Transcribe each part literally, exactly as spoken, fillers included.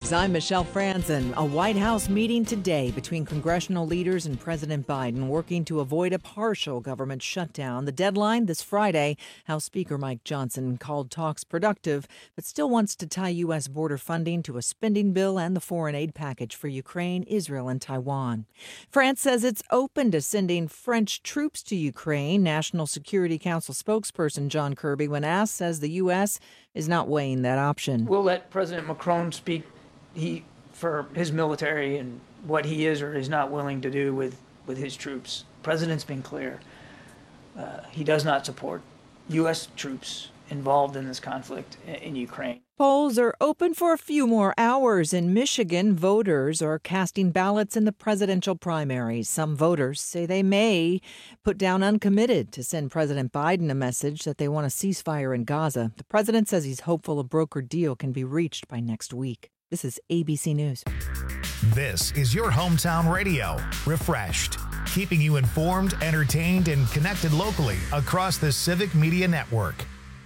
News. I'm Michelle Franzen. A White House meeting today between congressional leaders and President Biden working to avoid a partial government shutdown. The deadline this Friday. House Speaker Mike Johnson called talks productive, but still wants to tie U S border funding to a spending bill and the foreign aid package for Ukraine, Israel, and Taiwan. France says it's open to sending French troops to Ukraine. National Security Council spokesperson John Kirby, when asked, says the U S is not weighing that option. We'll let President Macron speak he for his military and what he is or is not willing to do with, with his troops. The president's been clear. Uh, he does not support U S troops involved in this conflict in, in Ukraine. Polls are open for a few more hours. In Michigan, voters are casting ballots in the presidential primaries. Some voters say they may put down uncommitted to send President Biden a message that they want a ceasefire in Gaza. The president says he's hopeful a brokered deal can be reached by next week. This is A B C News. This is your hometown radio, Refreshed, keeping you informed, entertained, and connected locally across the Civic Media Network.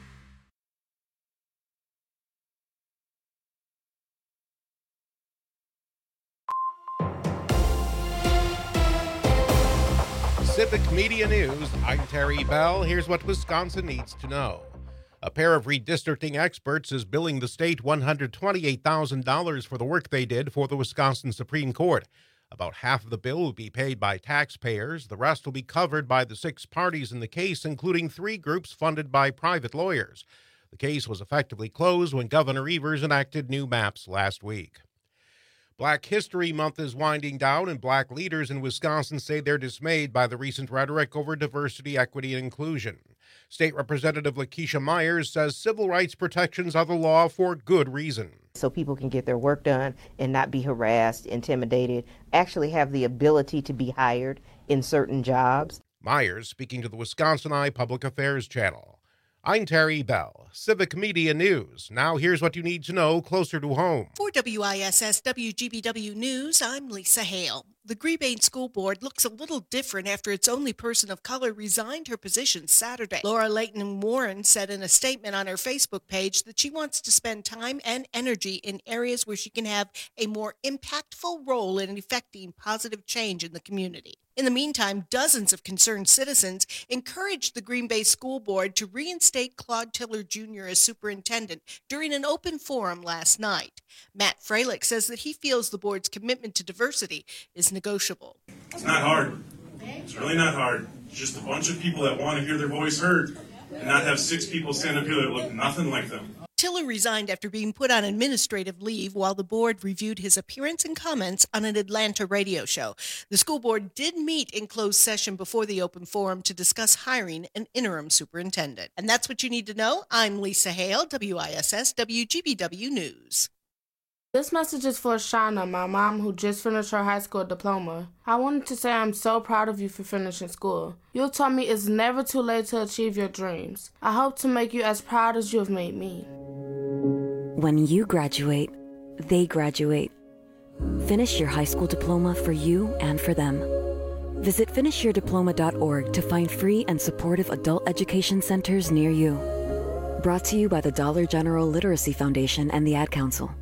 Civic Media News, I'm Terry Bell. Here's what Wisconsin needs to know. A pair of redistricting experts is billing the state one hundred twenty-eight thousand dollars for the work they did for the Wisconsin Supreme Court. About half of the bill will be paid by taxpayers. The rest will be covered by the six parties in the case, including three groups funded by private lawyers. The case was effectively closed when Governor Evers enacted new maps last week. Black History Month is winding down, and black leaders in Wisconsin say they're dismayed by the recent rhetoric over diversity, equity, and inclusion. State Representative Lakeisha Myers says civil rights protections are the law for good reason. So people can get their work done and not be harassed, intimidated, actually have the ability to be hired in certain jobs. Myers speaking to the Wisconsin Eye Public Affairs Channel. I'm Terry Bell, Civic Media News. Now here's what you need to know closer to home. For W I S S W G B W News, I'm Lisa Hale. The Green Bay School Board looks a little different after its only person of color resigned her position Saturday. Laura Layton Warren said in a statement on her Facebook page that she wants to spend time and energy in areas where she can have a more impactful role in effecting positive change in the community. In the meantime, dozens of concerned citizens encouraged the Green Bay School Board to reinstate Claude Tiller Junior as superintendent during an open forum last night. Matt Freilich says that he feels the board's commitment to diversity is negotiable. It's not hard. It's really not hard. It's just a bunch of people that want to hear their voice heard and not have six people stand up here that look nothing like them. Tiller resigned after being put on administrative leave while the board reviewed his appearance and comments on an Atlanta radio show. The school board did meet in closed session before the open forum to discuss hiring an interim superintendent. And that's what you need to know. I'm Lisa Hale, W I S S W G B W News. This message is for Shauna, my mom, who just finished her high school diploma. I wanted to say I'm so proud of you for finishing school. You taught me it's never too late to achieve your dreams. I hope to make you as proud as you have made me. When you graduate, they graduate. Finish your high school diploma for you and for them. Visit finish your diploma dot org to find free and supportive adult education centers near you. Brought to you by the Dollar General Literacy Foundation and the Ad Council.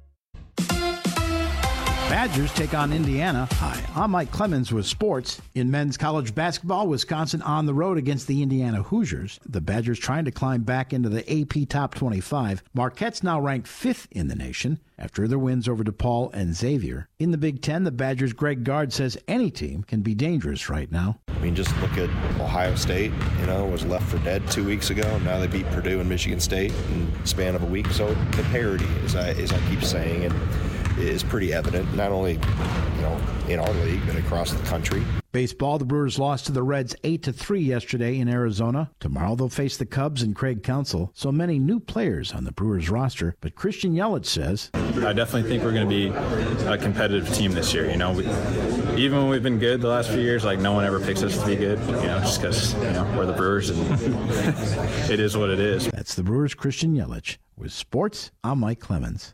Badgers take on Indiana. Hi, I'm Mike Clemens with sports. In men's college basketball, Wisconsin on the road against the Indiana Hoosiers. The Badgers trying to climb back into the A P Top twenty-five. Marquette's now ranked fifth in the nation after their wins over DePaul and Xavier. In the Big Ten, the Badgers' Greg Gard says any team can be dangerous right now. I mean, just look at Ohio State, you know, was left for dead two weeks ago. Now they beat Purdue and Michigan State in the span of a week. So the parity, as I, as I keep saying, and is pretty evident, not only, you know, in our league, but across the country. Baseball, the Brewers lost to the Reds eight to three yesterday in Arizona. Tomorrow they'll face the Cubs and Craig Counsell. So many new players on the Brewers roster, but Christian Yelich says, I definitely think we're going to be a competitive team this year. You know, we, even when we've been good the last few years, like no one ever picks us to be good, you know, just because, you know, we're the Brewers and it is what it is. That's the Brewers' Christian Yelich. With sports, I'm Mike Clemens.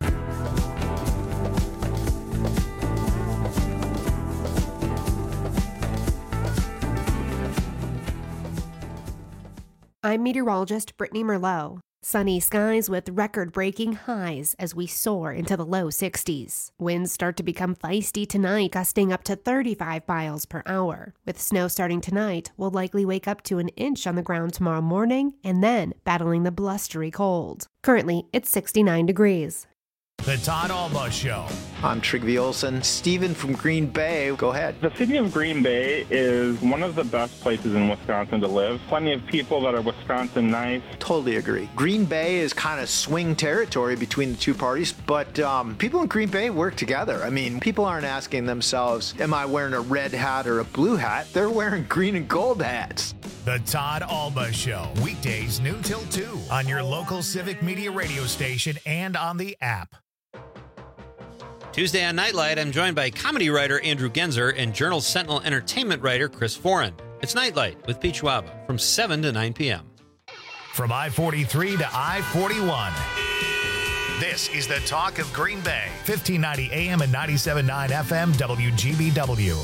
I'm meteorologist Brittany Merlot. Sunny skies with record-breaking highs as we soar into the low sixties. Winds start to become feisty tonight, gusting up to thirty-five miles per hour. With snow starting tonight, we'll likely wake up to an inch on the ground tomorrow morning and then battling the blustery cold. Currently, it's sixty-nine degrees. The Todd Alba Show. I'm Trygve Olsen. Steven from Green Bay, go ahead. The city of Green Bay is one of the best places in Wisconsin to live. Plenty of people that are Wisconsin nice. Totally agree. Green Bay is kind of swing territory between the two parties, but um, people in Green Bay work together. I mean, people aren't asking themselves, am I wearing a red hat or a blue hat? They're wearing green and gold hats. The Todd Alba Show. Weekdays noon till two on your local Civic Media radio station and on the app. Tuesday on Nightlight, I'm joined by comedy writer Andrew Genzer and Journal Sentinel entertainment writer Chris Foran. It's Nightlight with Pete Schwaba from seven to nine p.m. From I forty-three to I forty-one. This is the talk of Green Bay. fifteen ninety A M and ninety-seven point nine F M W G B W.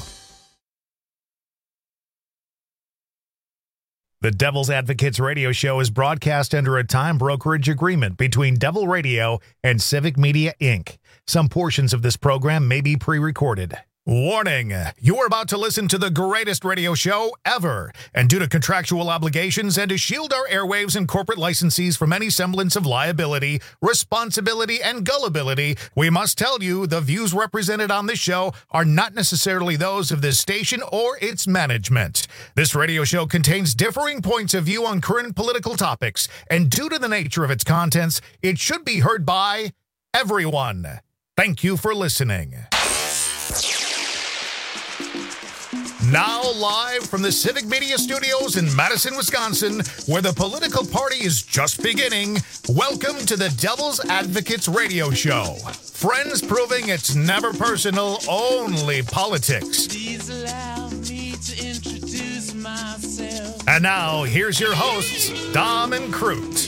The Devil's Advocates radio show is broadcast under a time brokerage agreement between Devil Radio and Civic Media, Incorporated. Some portions of this program may be pre-recorded. Warning, you're about to listen to the greatest radio show ever. And due to contractual obligations and to shield our airwaves and corporate licensees from any semblance of liability, responsibility, and gullibility, we must tell you the views represented on this show are not necessarily those of this station or its management. This radio show contains differing points of view on current political topics, and due to the nature of its contents, it should be heard by everyone. Thank you for listening. Now live from the Civic Media Studios in Madison, Wisconsin, where the political party is just beginning, welcome to the Devil's Advocates radio show. Friends proving it's never personal, only politics. Please allow me to introduce myself. And now, here's your hosts, Dom and Crute.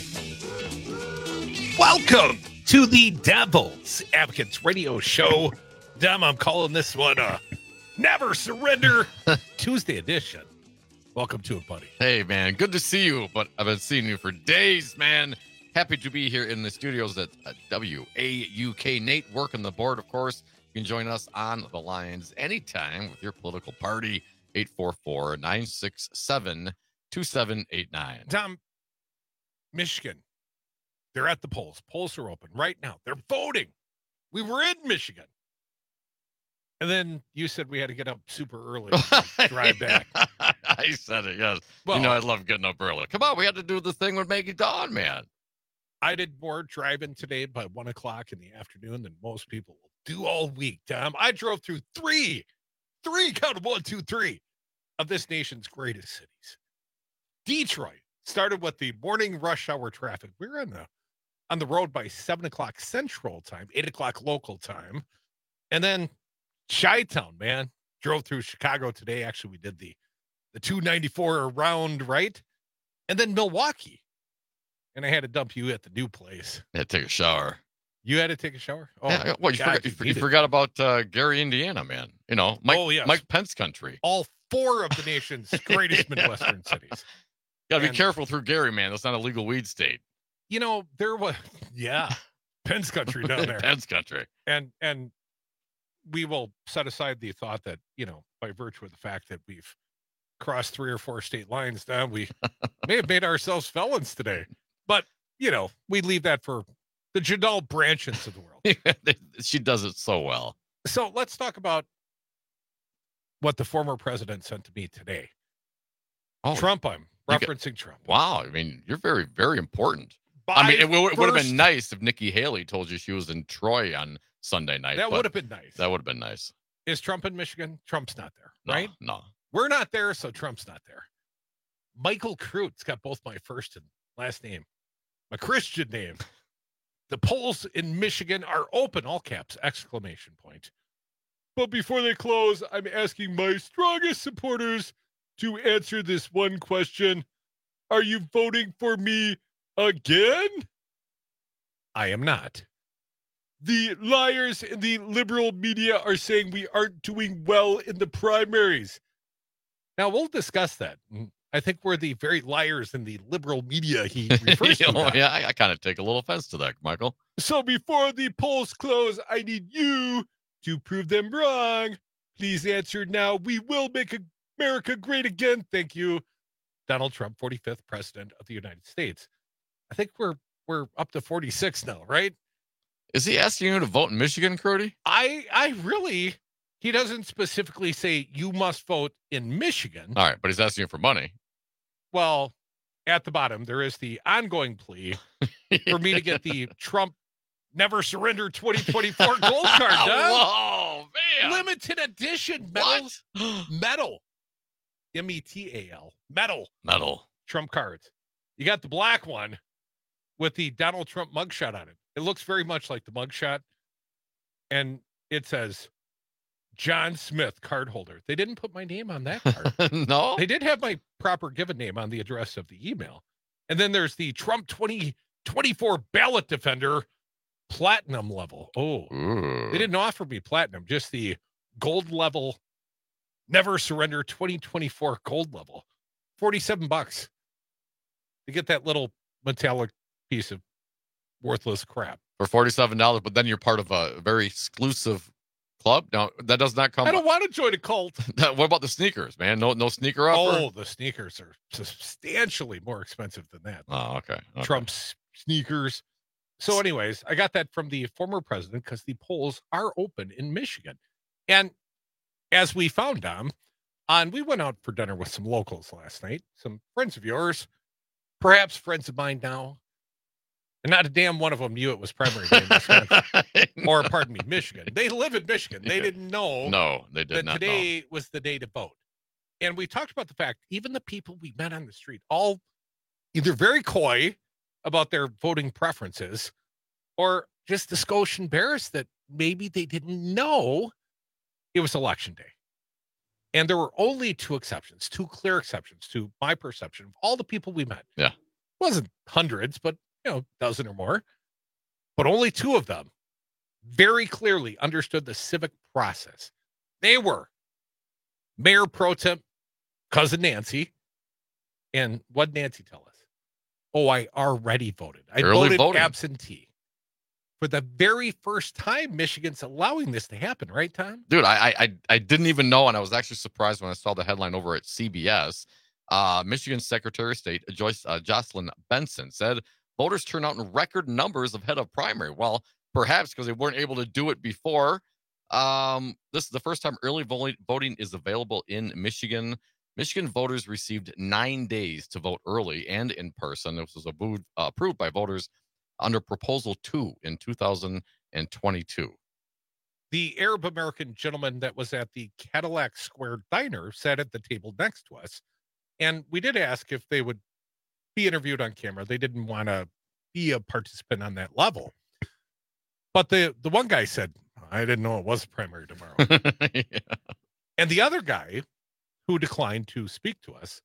Welcome to the Devil's Advocates radio show. Dom, I'm calling this one a Never Surrender Tuesday edition. Welcome to it, buddy. Hey, man. Good to see you, but I've been seeing you for days, man. Happy to be here in the studios at W A U K. Nate working the board, of course. You can join us on the lines anytime with your political party, eight four four, nine six seven, two seven eight nine. Tom, Michigan, they're at the polls. Polls are open right now. They're voting. We were in Michigan. And then you said we had to get up super early to drive back. I said it, yes. Well, you know I love getting up early. Come on, we had to do the thing with Maggie Dawn, man. I did more driving today by one o'clock in the afternoon than most people will do all week, Tom. I drove through three, three, count of one, two, three of this nation's greatest cities. Detroit started with the morning rush hour traffic. We were on the, on the road by seven o'clock Central Time, eight o'clock local time. And then Chi-Town, man, drove through Chicago today. Actually, we did the, the two ninety-four around, right? And then Milwaukee. And I had to dump you at the new place. I had to take a shower. You had to take a shower? Oh, yeah, well, you, God, forgot, you, you you forgot about uh, Gary, Indiana, man. You know, Mike, oh, yes. Mike Pence country. All four of the nation's greatest Midwestern cities. Got to be And- careful through Gary, man. That's not a legal weed state. You know, there was, yeah, Pence country down there. Pence country. And, and, we will set aside the thought that, you know, by virtue of the fact that we've crossed three or four state lines now, we may have made ourselves felons today. But, you know, we leave that for the Janelle Branchens of the world. She does it so well. So let's talk about what the former president sent to me today. Oh, Trump, I'm you referencing get- Trump. Wow. I mean, you're very, very important. By I mean, it, w- it would have first- been nice if Nikki Haley told you she was in Troy on Sunday night. That but would have been nice. That would have been nice. Is Trump in Michigan? Trump's not there, No, right? No. We're not there, so Trump's not there. Michael Crute's got both my first and last name, my Christian name. The polls in Michigan are open, all caps, exclamation point. But before they close, I'm asking my strongest supporters to answer this one question. Are you voting for me again? I am not. The liars in the liberal media are saying we aren't doing well in the primaries. Now, we'll discuss that. I think we're the very liars in the liberal media he refers to. Oh, yeah, I, I kind of take a little offense to that, Michael. So before the polls close, I need you to prove them wrong. Please answer now. We will make America great again. Thank you. Donald Trump, forty-fifth president of the United States. I think we're we're up to forty-six now, right? Is he asking you to vote in Michigan, Crudy? I I really, he doesn't specifically say you must vote in Michigan. All right, but he's asking you for money. Well, at the bottom, there is the ongoing plea for me to get the Trump Never Surrender twenty twenty-four gold card done. Whoa, man. Limited edition metal. Metal. M E T A L. Metal. Metal. Trump cards. You got the black one with the Donald Trump mugshot on it. It looks very much like the mugshot. And it says, John Smith, card holder. They didn't put my name on that card. No? They did have my proper given name on the address of the email. And then there's the Trump twenty twenty-four ballot defender platinum level. Oh, Ooh. They didn't offer me platinum, just the gold level, Never Surrender twenty twenty-four gold level. forty-seven bucks to get that little metallic piece of worthless crap. For forty-seven dollars, but then you're part of a very exclusive club? No, that does not come. I don't want to join a cult. What about the sneakers, man? No, no sneaker offer? Oh, the sneakers are substantially more expensive than that. Oh, okay. okay. Trump's sneakers. So anyways, I got that from the former president because the polls are open in Michigan. And as we found Dom, on we went out for dinner with some locals last night, some friends of yours, perhaps friends of mine now. And not a damn one of them knew it was primary day in Wisconsin. Or, pardon me, Michigan. They live in Michigan. They didn't know no, they did that not today know. was the day to vote. And we talked about the fact, even the people we met on the street, all either very coy about their voting preferences or just the skosh embarrassed that maybe they didn't know it was election day. And there were only two exceptions, two clear exceptions to my perception of all the people we met. Yeah. It wasn't hundreds, but you know, a dozen or more, but only two of them very clearly understood the civic process. They were Mayor Pro Tem, cousin Nancy, and what Nancy tell us? Oh, I already voted. I Early voted voting. absentee. For the very first time, Michigan's allowing this to happen, right, Tom? Dude, I, I I didn't even know, and I was actually surprised when I saw the headline over at C B S. Uh, Michigan Secretary of State Joyce uh, Jocelyn Benson said voters turn out in record numbers ahead of primary. Well, perhaps because they weren't able to do it before. Um, this is the first time early voting is available in Michigan. Michigan voters received nine days to vote early and in person. This was approved, uh, approved by voters under Proposal two in two thousand twenty-two. The Arab American gentleman that was at the Cadillac Square Diner sat at the table next to us. And we did ask if they would be interviewed on camera. They didn't want to be a participant on that level. But the, the one guy said, I didn't know it was primary tomorrow. Yeah. And the other guy who declined to speak to us,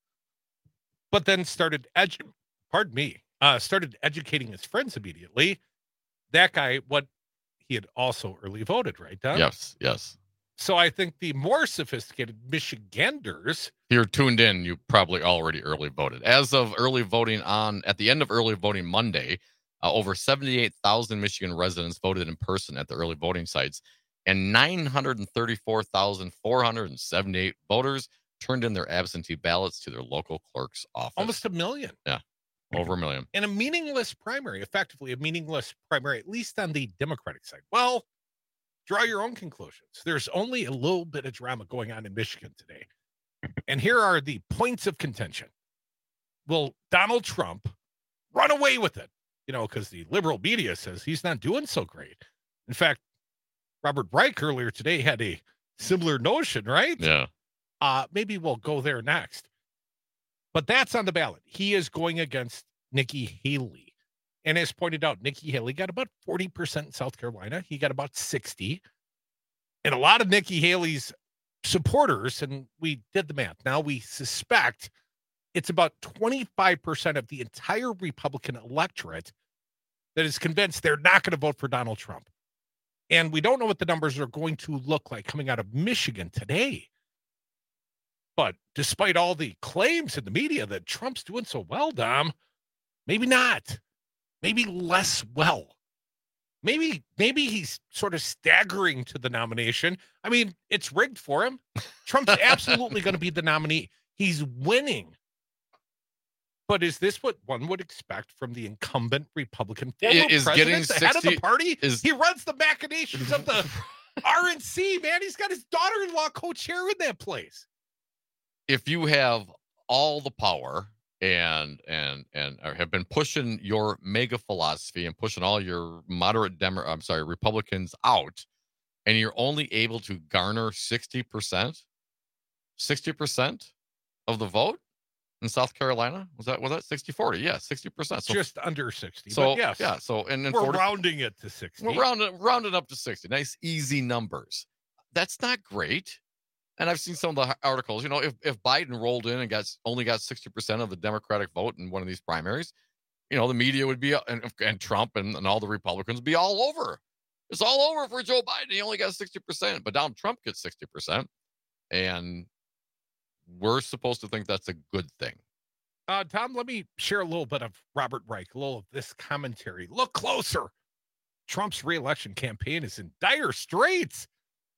but then started, edu- pardon me, uh, started educating his friends immediately. That guy, what he had also early voted, right, Don? Yes, yes. So I think the more sophisticated Michiganders, If you're tuned in, you probably already early voted. As of early voting on, at the end of early voting Monday, uh, over seventy-eight thousand Michigan residents voted in person at the early voting sites, and nine hundred thirty-four thousand four hundred seventy-eight voters turned in their absentee ballots to their local clerk's office. almost a million. Yeah, over a million. In a meaningless primary, effectively a meaningless primary, at least on the Democratic side. Well, draw your own conclusions. There's only a little bit of drama going on in Michigan today. And here are the points of contention. Will Donald Trump run away with it? You know, because the liberal media says he's not doing so great. In fact, Robert Reich earlier today had a similar notion, right? Yeah. Uh, maybe we'll go there next. But that's on the ballot. He is going against Nikki Haley. And as pointed out, Nikki Haley got about forty percent in South Carolina. He got about sixty. And a lot of Nikki Haley's supporters, and we did the math, now we suspect it's about twenty-five percent of the entire Republican electorate that is convinced they're not going to vote for Donald Trump. And we don't know what the numbers are going to look like coming out of Michigan today. But despite all the claims in the media that Trump's doing so well, Dom, maybe not. Maybe less well. Maybe maybe he's sort of staggering to the nomination. I mean, it's rigged for him. Trump's absolutely going to be the nominee. He's winning. But is this what one would expect from the incumbent Republican former Is president, getting the sixty, head of the party? Is, he runs the machinations of the R N C, man. He's got his daughter-in-law co-chair in that place. If you have all the power and and and have been pushing your mega philosophy and pushing all your moderate Demo, I'm sorry, Republicans out, and you're only able to garner sixty percent, sixty percent of the vote in South Carolina, was that was that sixty forty? Yeah, sixty percent. So just under sixty. So but yes, yeah, so and then we're forty, rounding it to sixty. We're rounding rounding up to sixty. Nice easy numbers. That's not great. And I've seen some of the articles, you know, if, if Biden rolled in and got only got sixty percent of the Democratic vote in one of these primaries, you know, the media would be, and, and Trump and, and all the Republicans would be all over. It's all over for Joe Biden. He only got sixty percent, but Donald Trump gets sixty percent. And we're supposed to think that's a good thing. Uh, Tom, let me share a little bit of Robert Reich, a little of this commentary. Look closer. Trump's reelection campaign is in dire straits.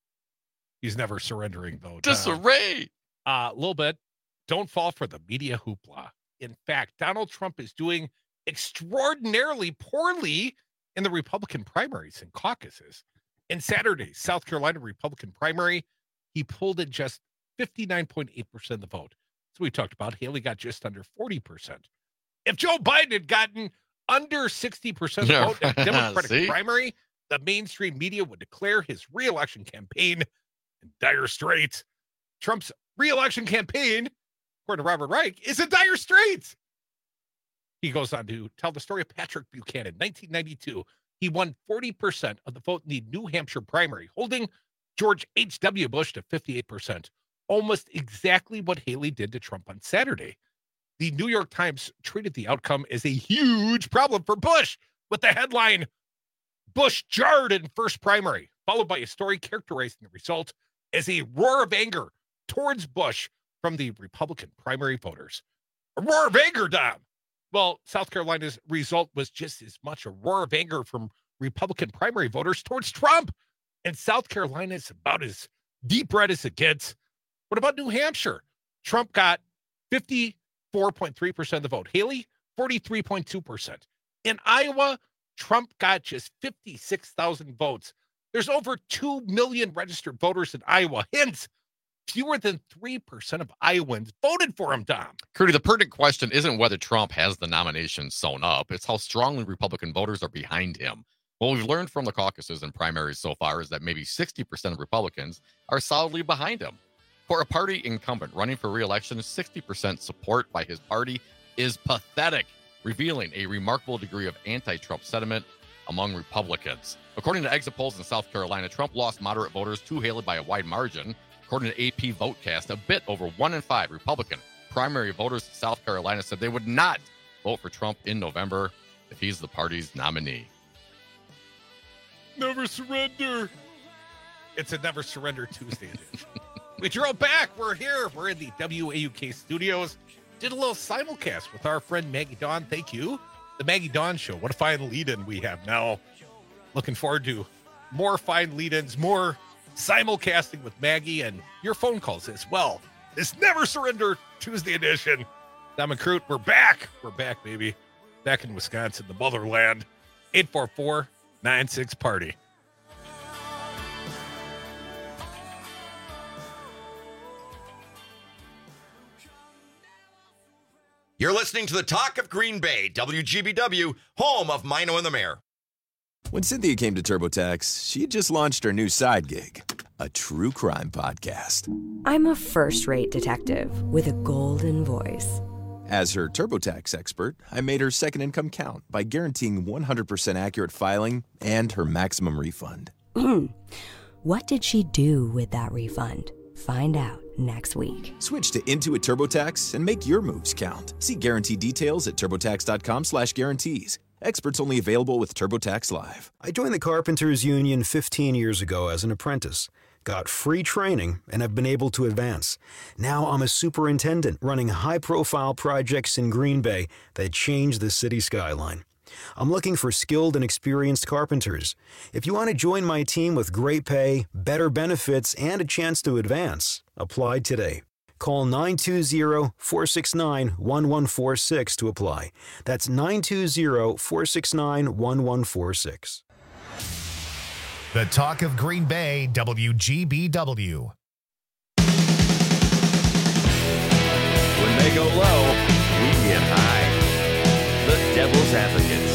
He's never surrendering, though. Disarray. Uh, a little bit. Don't fall for the media hoopla. In fact, Donald Trump is doing extraordinarily poorly in the Republican primaries and caucuses. In Saturday's South Carolina Republican primary, he pulled in just fifty-nine point eight percent of the vote. So we talked about Haley got just under forty percent. If Joe Biden had gotten under sixty percent of the vote in the Democratic primary, the mainstream media would declare his reelection campaign in dire straits. Trump's reelection campaign, according to Robert Reich, is in dire straits. He goes on to tell the story of Patrick Buchanan. nineteen ninety-two, he won forty percent of the vote in the New Hampshire primary, holding George H W. Bush to fifty-eight percent. Almost exactly what Haley did to Trump on Saturday. The New York Times treated the outcome as a huge problem for Bush, with the headline, Bush jarred in first primary, followed by a story characterizing the result as a roar of anger towards Bush from the Republican primary voters. A roar of anger, Dom. Well, South Carolina's result was just as much a roar of anger from Republican primary voters towards Trump. And South Carolina is about as deep red as it gets. What about New Hampshire? Trump got fifty-four point three percent of the vote. Haley, forty-three point two percent. In Iowa, Trump got just fifty-six thousand votes. There's over two million registered voters in Iowa. Hence, fewer than three percent of Iowans voted for him, Dom. Crudy, the pertinent question isn't whether Trump has the nomination sewn up. It's how strongly Republican voters are behind him. What we've learned from the caucuses and primaries so far is that maybe sixty percent of Republicans are solidly behind him. For a party incumbent running for re-election, sixty percent support by his party is pathetic, revealing a remarkable degree of anti-Trump sentiment among Republicans. According to exit polls in South Carolina, Trump lost moderate voters to Haley by a wide margin. According to A P Votecast, a bit over one in five Republican primary voters in South Carolina said they would not vote for Trump in November if he's the party's nominee. Never surrender. It's a Never Surrender Tuesday edition. We drove back. We're here. We're in the W A U K studios. Did a little simulcast with our friend Maggie Dawn. Thank you. The Maggie Dawn Show. What a fine lead-in we have now. Looking forward to more fine lead-ins, more simulcasting with Maggie, and your phone calls as well. This Never Surrender Tuesday edition. Dom and Crute, we're back. We're back, baby. Back in Wisconsin, the motherland. eight four four, nine six, party. You're listening to the Talk of Green Bay, W G B W, home of Mino and the Mayor. When Cynthia came to TurboTax, she had just launched her new side gig, a true crime podcast. I'm a first-rate detective with a golden voice. As her TurboTax expert, I made her second income count by guaranteeing one hundred percent accurate filing and her maximum refund. What did she do with that refund? Find out next week. Switch to Intuit TurboTax and make your moves count. See guarantee details at TurboTax.com slash guarantees. Experts only available with TurboTax Live. I joined the Carpenters Union fifteen years ago as an apprentice. got free training, and have been able to advance. Now I'm a superintendent running high-profile projects in Green Bay that change the city skyline. I'm looking for skilled and experienced carpenters. If you want to join my team with great pay, better benefits, and a chance to advance, apply today. Call nine two zero, four six nine, one one four six to apply. That's nine two zero, four six nine, one one four six. The Talk of Green Bay, W G B W. When they go low, we get high. The Devil's Advocates.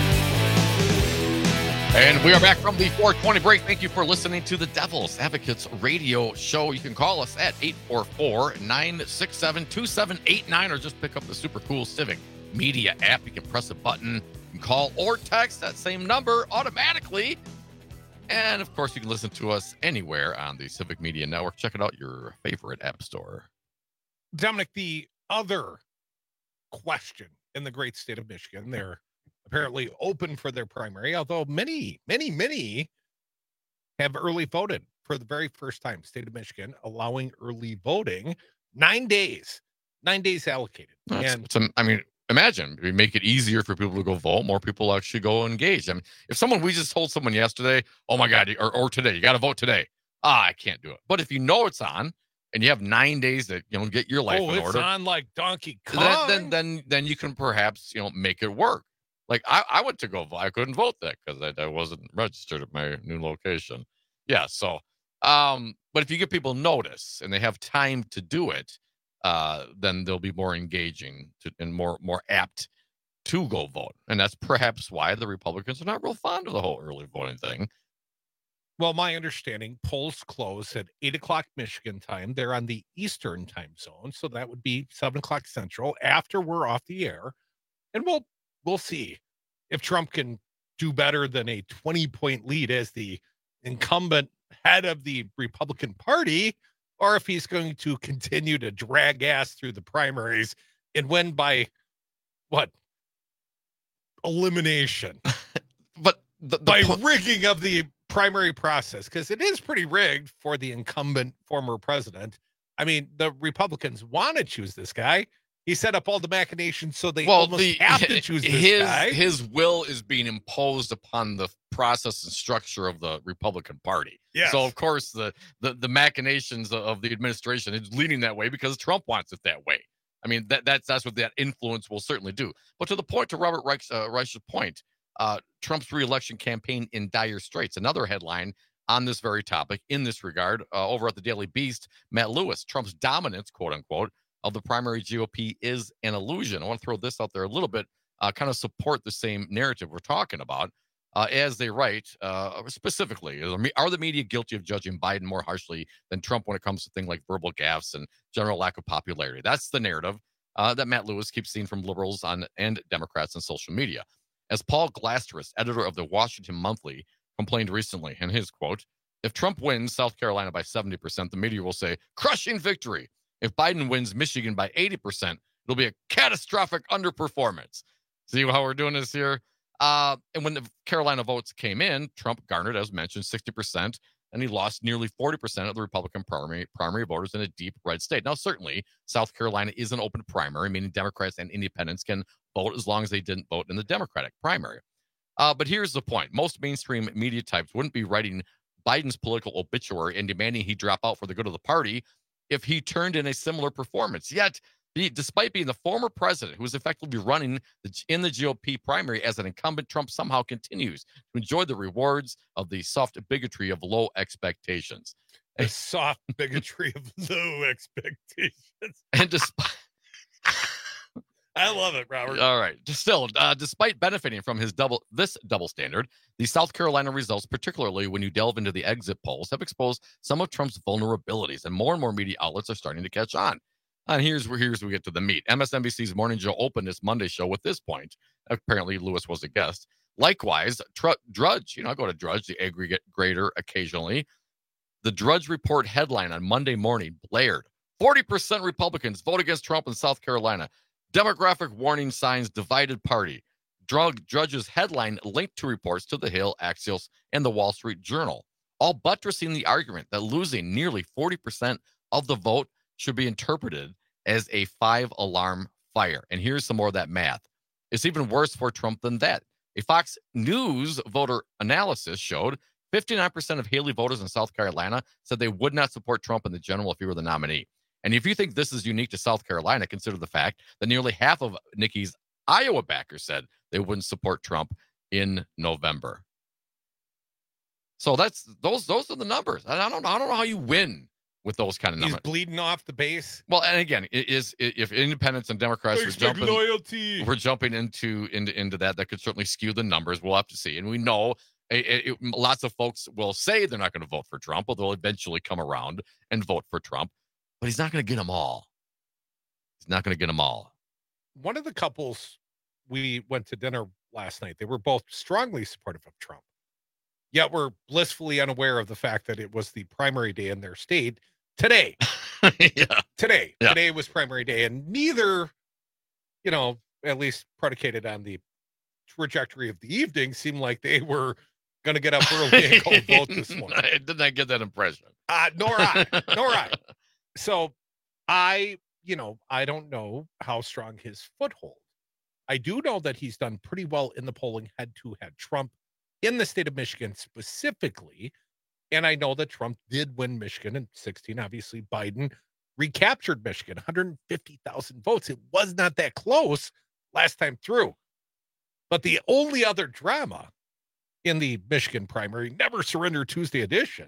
And we are back from the four twenty break. Thank you for listening to the Devil's Advocates radio show. You can call us at eight four four, nine six seven, two seven eight nine or just pick up the super cool Civic Media app. You can press a button, you can call or text that same number automatically. And, of course, you can listen to us anywhere on the Civic Media Network. Check it out, your favorite app store. Dominic, the other question in the great state of Michigan, they're apparently open for their primary, although many, many, many have early voted for the very first time. State of Michigan allowing early voting, nine days, nine days allocated. That's, and it's, I mean, imagine we make it easier for people to go vote. More people actually go engage. I mean, if someone, we just told someone yesterday, oh my God, or, or today, you got to vote today. Ah, I can't do it. But if you know it's on and you have nine days to, you know, get your life oh, in it's order, on like Donkey Kong. then, then, then, then you can perhaps, you know, make it work. Like I, I went to go vote. I couldn't vote that because I, I wasn't registered at my new location. Yeah. So, um, but if you give people notice and they have time to do it, uh, then they'll be more engaging to, and more more apt to go vote. And that's perhaps why the Republicans are not real fond of the whole early voting thing. Well, my understanding, polls close at eight o'clock Michigan time. They're on the Eastern time zone, so that would be seven o'clock Central after we're off the air. And we'll we'll see if Trump can do better than a twenty-point lead as the incumbent head of the Republican Party, or if he's going to continue to drag ass through the primaries and win by, what, elimination. But the, the by po- rigging of the primary process, because it is pretty rigged for the incumbent former president. I mean, the Republicans want to choose this guy. He set up all the machinations, so they well, almost the, have to choose this his, guy. His will is being imposed upon the process and structure of the Republican Party. Yes. So, of course, the, the, the machinations of the administration is leaning that way because Trump wants it that way. I mean, that that's that's what that influence will certainly do. But to the point, to Robert Reich's, uh, Reich's point, uh, Trump's reelection campaign in dire straits. Another headline on this very topic in this regard, uh, over at the Daily Beast, Matt Lewis, Trump's dominance, quote unquote, of the primary G O P is an illusion. I want to throw this out there a little bit, uh, kind of support the same narrative we're talking about. Uh, as they write, uh, specifically, are the media guilty of judging Biden more harshly than Trump when it comes to things like verbal gaffes and general lack of popularity? That's the narrative uh, that Matt Lewis keeps seeing from liberals on and Democrats on social media. As Paul Glasteris, editor of the Washington Monthly, complained recently in his quote, if Trump wins South Carolina by seventy percent, the media will say, crushing victory. If Biden wins Michigan by eighty percent, it'll be a catastrophic underperformance. See how we're doing this here? Uh, and when the Carolina votes came in, Trump garnered, as mentioned, sixty percent, and he lost nearly forty percent of the Republican primary, primary voters in a deep red state. Now, certainly, South Carolina is an open primary, meaning Democrats and independents can vote as long as they didn't vote in the Democratic primary. Uh, but here's the point. Most mainstream media types wouldn't be writing Biden's political obituary and demanding he drop out for the good of the party if he turned in a similar performance. Yet, Be, despite being the former president who was effectively running the, in the G O P primary as an incumbent, Trump somehow continues to enjoy the rewards of the soft bigotry of low expectations. The soft bigotry of low expectations. And despite... I love it, Robert. All right. Still, uh, despite benefiting from his double this double standard, the South Carolina results, particularly when you delve into the exit polls, have exposed some of Trump's vulnerabilities, and more and more media outlets are starting to catch on. And here's where here's where we get to the meat. M S N B C's Morning Joe opened its Monday show with this point. Apparently, Lewis was a guest. Likewise, Tr- Drudge, you know, I go to Drudge, the aggregate grader occasionally. The Drudge Report headline on Monday morning blared, forty percent Republicans vote against Trump in South Carolina. Demographic warning signs divided party. Drug Drudge's headline linked to reports to The Hill, Axios, and the Wall Street Journal. all buttressing the argument that losing nearly forty percent of the vote should be interpreted as a five-alarm fire. And here's some more of that math. It's even worse for Trump than that. A Fox News voter analysis showed fifty-nine percent of Haley voters in South Carolina said they would not support Trump in the general if he were the nominee. And if you think this is unique to South Carolina, consider the fact that nearly half of Nikki's Iowa backers said they wouldn't support Trump in November. So that's those those are the numbers. I don't know. I don't know how you win with those kind of numbers. He's bleeding off the base. Well, and again, it is if independents and Democrats were jumping, loyalty. we're jumping into into into that, that could certainly skew the numbers. We'll have to see. And we know it, it, lots of folks will say they're not going to vote for Trump, but they'll eventually come around and vote for Trump. But he's not going to get them all. He's not going to get them all. One of the couples we went to dinner last night, they were both strongly supportive of Trump, yet were blissfully unaware of the fact that it was the primary day in their state today. yeah. Today. Yeah. Today was primary day, and neither, you know, at least predicated on the trajectory of the evening, seemed like they were going to get up early and go vote this morning. I did not get that impression. Uh, nor I. Nor I. So I, you know, I don't know how strong his foothold. I do know that he's done pretty well in the polling head-to-head. Trump in the state of Michigan specifically, and I know that Trump did win Michigan in sixteen. Obviously, Biden recaptured Michigan, one hundred fifty thousand votes. It was not that close last time through. But the only other drama in the Michigan primary, Never Surrender Tuesday edition,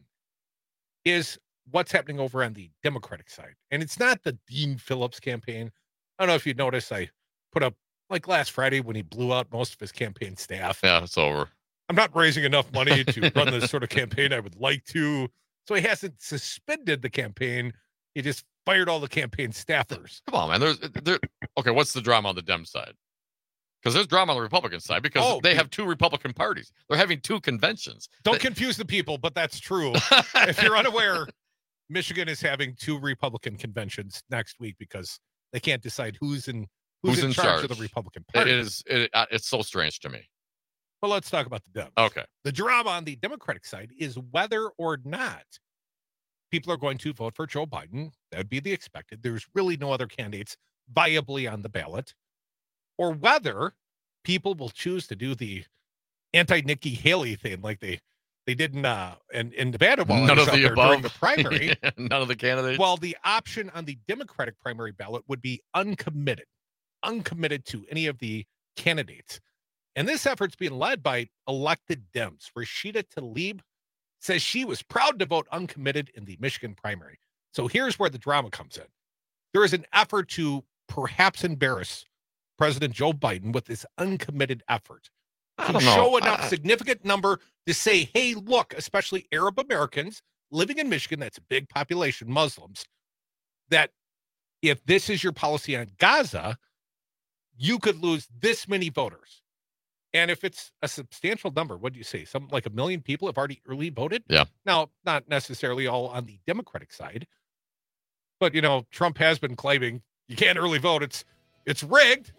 is what's happening over on the Democratic side. And it's not the Dean Phillips campaign. I don't know if you noticed, I put up, like last Friday when he blew out most of his campaign staff. Yeah, it's over. I'm not raising enough money to run this sort of campaign I would like to. So he hasn't suspended the campaign. He just fired all the campaign staffers. Come on, man. There's there. Okay, what's the drama on the Dem side? Because there's drama on the Republican side because Oh, they dude. have two Republican parties. They're having two conventions. Don't confuse the people, but that's true. If you're unaware, Michigan is having two Republican conventions next week because they can't decide who's in who's, Who's in, in charge, charge? of the Republican It Party. is. It, uh, it's so strange to me. But let's talk about the Dems. Okay. The drama on the Democratic side is whether or not people are going to vote for Joe Biden. That would be the expected. There's really no other candidates viably on the ballot. Or whether people will choose to do the anti-Nikki Haley thing like they they did in, uh, in, in Nevada while None I was of out the there above. during the primary. Yeah, none of the candidates. Well, the option on the Democratic primary ballot would be uncommitted, uncommitted to any of the candidates. And this effort's being led by elected Dems. Rashida Tlaib says she was proud to vote uncommitted in the Michigan primary. So here's where the drama comes in. There is an effort to perhaps embarrass President Joe Biden with this uncommitted effort I to don't know. show enough I- significant number to say, hey, look, especially Arab Americans living in Michigan, that's a big population, Muslims, that if this is your policy on Gaza, you could lose this many voters. And if it's a substantial number, what do you say? Something like a million people have already early voted? Yeah. Now, not necessarily all on the Democratic side, but, you know, Trump has been claiming you can't early vote. It's it's rigged.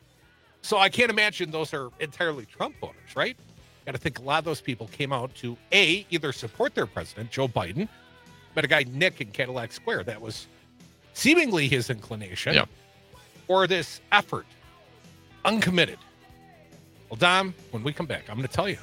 So I can't imagine those are entirely Trump voters, right? Got to think a lot of those people came out to, A, either support their president, Joe Biden, but a guy, Nick, in Cadillac Square, that was seemingly his inclination, Yeah. or this effort, uncommitted. Well, Dom, when we come back, I'm going to tell you.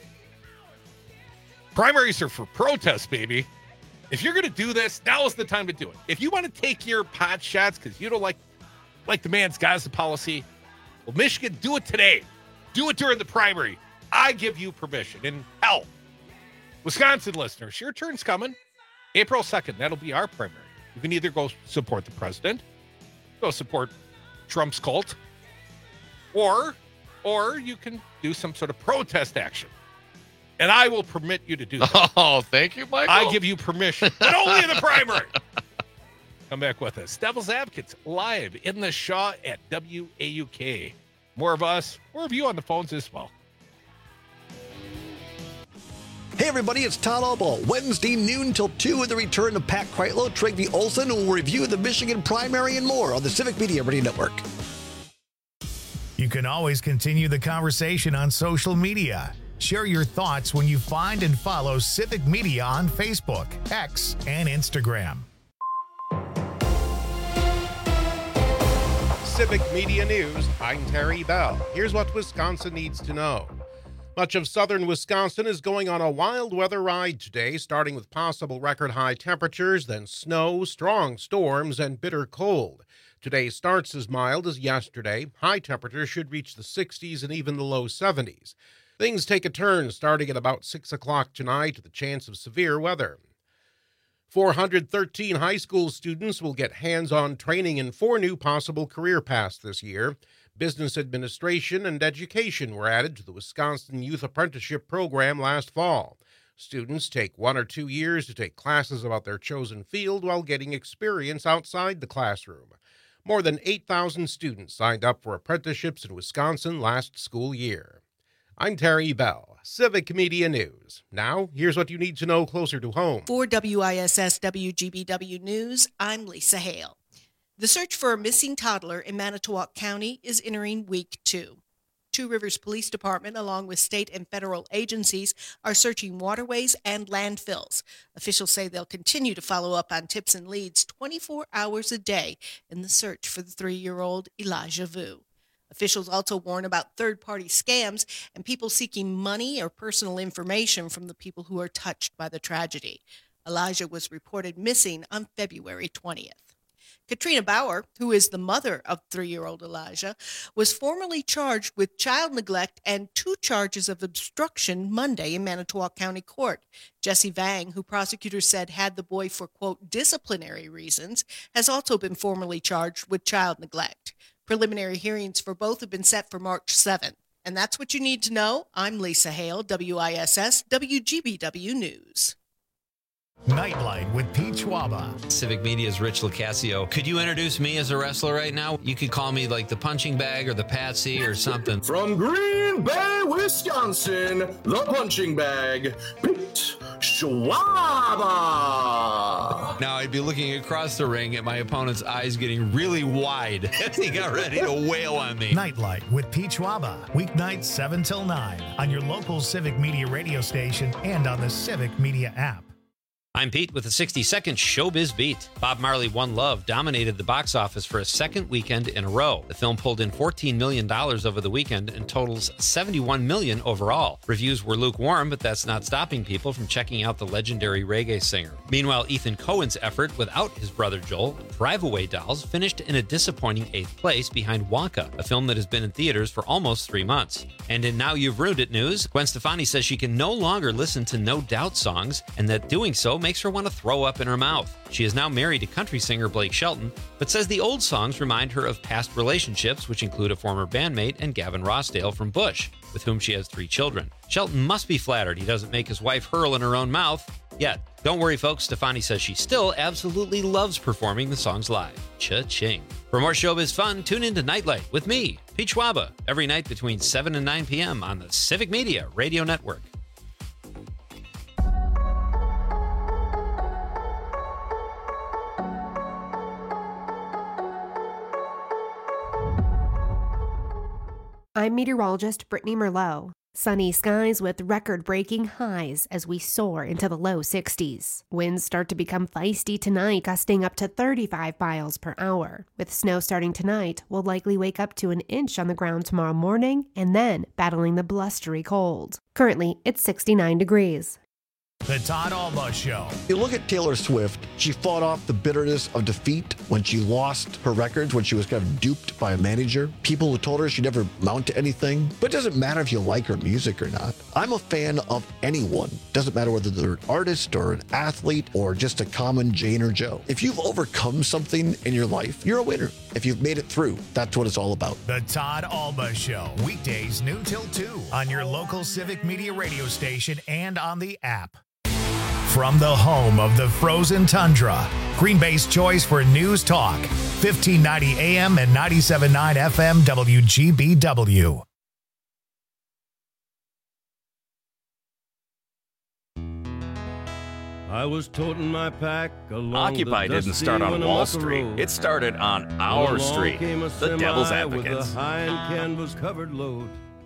Primaries are for protest, baby. If you're going to do this, now is the time to do it. If you want to take your pot shots because you don't like, like the man's Gaza policy, well, Michigan, do it today. Do it during the primary. I give you permission. And hell, Wisconsin listeners, your turn's coming. April second, that'll be our primary. You can either go support the president, go support Trump's cult, or or you can do some sort of protest action. And I will permit you to do that. Oh, thank you, Michael. I give you permission, but only in the primary. Come back with us. Devil's Advocates live in the Shaw at W A U K. More of us, more of you on the phones as well. Hey everybody, it's Todd Allball. Wednesday noon till two with the return of Pat Kreitlow, Trigby Olson, who will review the Michigan primary and more on the Civic Media Radio Network. You can always continue the conversation on social media. Share your thoughts when you find and follow Civic Media on Facebook, X, and Instagram. Civic Media News, I'm Terry Bell. Here's what Wisconsin needs to know. Much of southern Wisconsin is going on a wild weather ride today, starting with possible record high temperatures, then snow, strong storms, and bitter cold. Today starts as mild as yesterday. High temperatures should reach the sixties and even the low seventies. Things take a turn starting at about six o'clock tonight with a chance of severe weather. four hundred thirteen high school students will get hands-on training in four new possible career paths this year. Business administration and education were added to the Wisconsin Youth Apprenticeship Program last fall. Students take one or two years to take classes about their chosen field while getting experience outside the classroom. More than eight thousand students signed up for apprenticeships in Wisconsin last school year. I'm Terry Bell, Civic Media News. Now, here's what you need to know closer to home. For W I S S W G B W News, I'm Lisa Hale. The search for a missing toddler in Manitowoc County is entering week two. Two Rivers Police Department, along with state and federal agencies, are searching waterways and landfills. Officials say they'll continue to follow up on tips and leads twenty-four hours a day in the search for the three-year-old Elijah Vu. Officials also warn about third-party scams and people seeking money or personal information from the people who are touched by the tragedy. Elijah was reported missing on February twentieth. Katrina Bauer, who is the mother of three-year-old Elijah, was formally charged with child neglect and two charges of obstruction Monday in Manitowoc County Court. Jesse Vang, who prosecutors said had the boy for, quote, disciplinary reasons, has also been formally charged with child neglect. Preliminary hearings for both have been set for March seventh. And that's what you need to know. I'm Lisa Hale, W I S S W G B W News. Nightlight with Pete Schwaba. Civic Media's Rich Locascio. Could you introduce me as a wrestler right now? You could call me like the punching bag or the patsy or something. From Green Bay, Wisconsin, the punching bag, Pete Schwaba. Now I'd be looking across the ring at my opponent's eyes getting really wide as he got ready to wail on me. Nightlight with Pete Schwaba. Weeknights seven till nine on your local Civic Media radio station and on the Civic Media app. I'm Pete with a sixty-second Showbiz Beat. Bob Marley One Love dominated the box office for a second weekend in a row. The film pulled in fourteen million dollars over the weekend and totals seventy-one million dollars overall. Reviews were lukewarm, but that's not stopping people from checking out the legendary reggae singer. Meanwhile, Ethan Coen's effort without his brother Joel, Drive-Away Dolls, finished in a disappointing eighth place behind Wonka, a film that has been in theaters for almost three months. And in Now You've Ruined It news, Gwen Stefani says she can no longer listen to No Doubt songs, and that doing so makes her want to throw up in her mouth. She is now married to country singer Blake Shelton, but says the old songs remind her of past relationships, which include a former bandmate and Gavin Rossdale from Bush, with whom she has three children. Shelton must be flattered he doesn't make his wife hurl in her own mouth yet. Don't worry, folks. Stefani says she still absolutely loves performing the songs live. Cha-ching. For more showbiz fun, tune in to Nightlight with me, Pete Schwaba, every night between seven and nine p.m. on the Civic Media Radio Network. I'm meteorologist Brittany Merlot. Sunny skies with record-breaking highs as we soar into the low sixties. Winds start to become feisty tonight, gusting up to thirty-five miles per hour. With snow starting tonight, we'll likely wake up to an inch on the ground tomorrow morning and then battling the blustery cold. Currently, it's sixty-nine degrees. The Todd Alba Show. You look at Taylor Swift, she fought off the bitterness of defeat when she lost her records, when she was kind of duped by a manager. People who told her she'd never amount to anything. But it doesn't matter if you like her music or not. I'm a fan of anyone. Doesn't matter whether they're an artist or an athlete or just a common Jane or Joe. If you've overcome something in your life, you're a winner. If you've made it through, that's what it's all about. The Todd Alba Show. Weekdays noon till two on your local Civic Media radio station and on the app. From the home of the frozen tundra, Green Bay's choice for news talk, fifteen ninety A M and ninety-seven point nine F M W G B W. I was toting my pack along Occupy the didn't start on Wall Street. It started on our street, the Devil's Advocates. With a high and canvas covered load.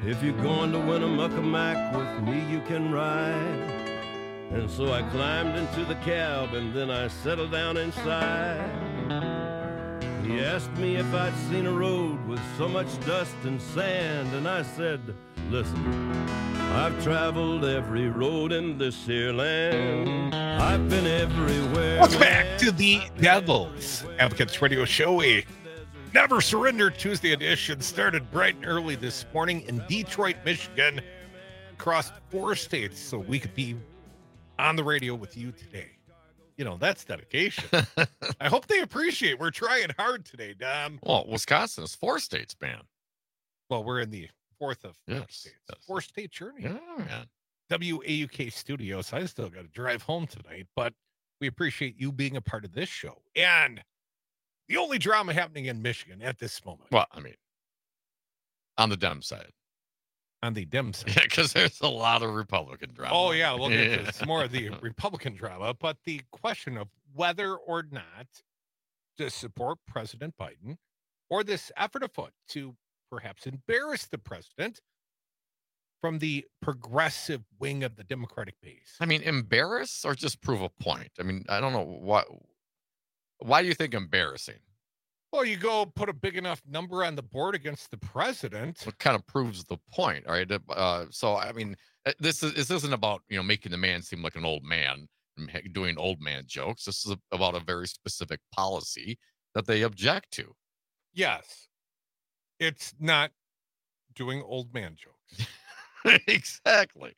If you're going to Winnemucca with me, you can ride. And so I climbed into the cab and then I settled down inside. He asked me if I'd seen a road with so much dust and sand, and I said, listen, I've traveled every road in this here land. I've been everywhere. Welcome back to the Devil's Advocates Radio Show. A Never Surrender Tuesday edition started bright and early this morning in Detroit, Michigan, across four states, so we could be on the radio with you today. You know, that's dedication. I hope they appreciate. We're trying hard today, Dom. Well, Wisconsin is four states, man. Well, we're in the fourth of four yes, states. yes. Four state journey. Yeah, man. W A U K Studios. I still got to drive home tonight, but we appreciate you being a part of this show. And the only drama happening in Michigan at this moment. Well, I mean, on the Dem side. On the Dem side. Yeah, because there's a lot of Republican drama. Oh, yeah. We'll get Yeah. to some more of the Republican drama. But the question of whether or not to support President Biden or this effort afoot to perhaps embarrass the president from the progressive wing of the Democratic base. I mean, embarrass or just prove a point? I mean, I don't know. What, why do you think embarrassing? Well, you go put a big enough number on the board against the president. It kind of proves the point, all right? Uh, so, I mean, this is this isn't about, you know, making the man seem like an old man and doing old man jokes. This is about a very specific policy that they object to. Yes. It's not doing old man jokes. Exactly.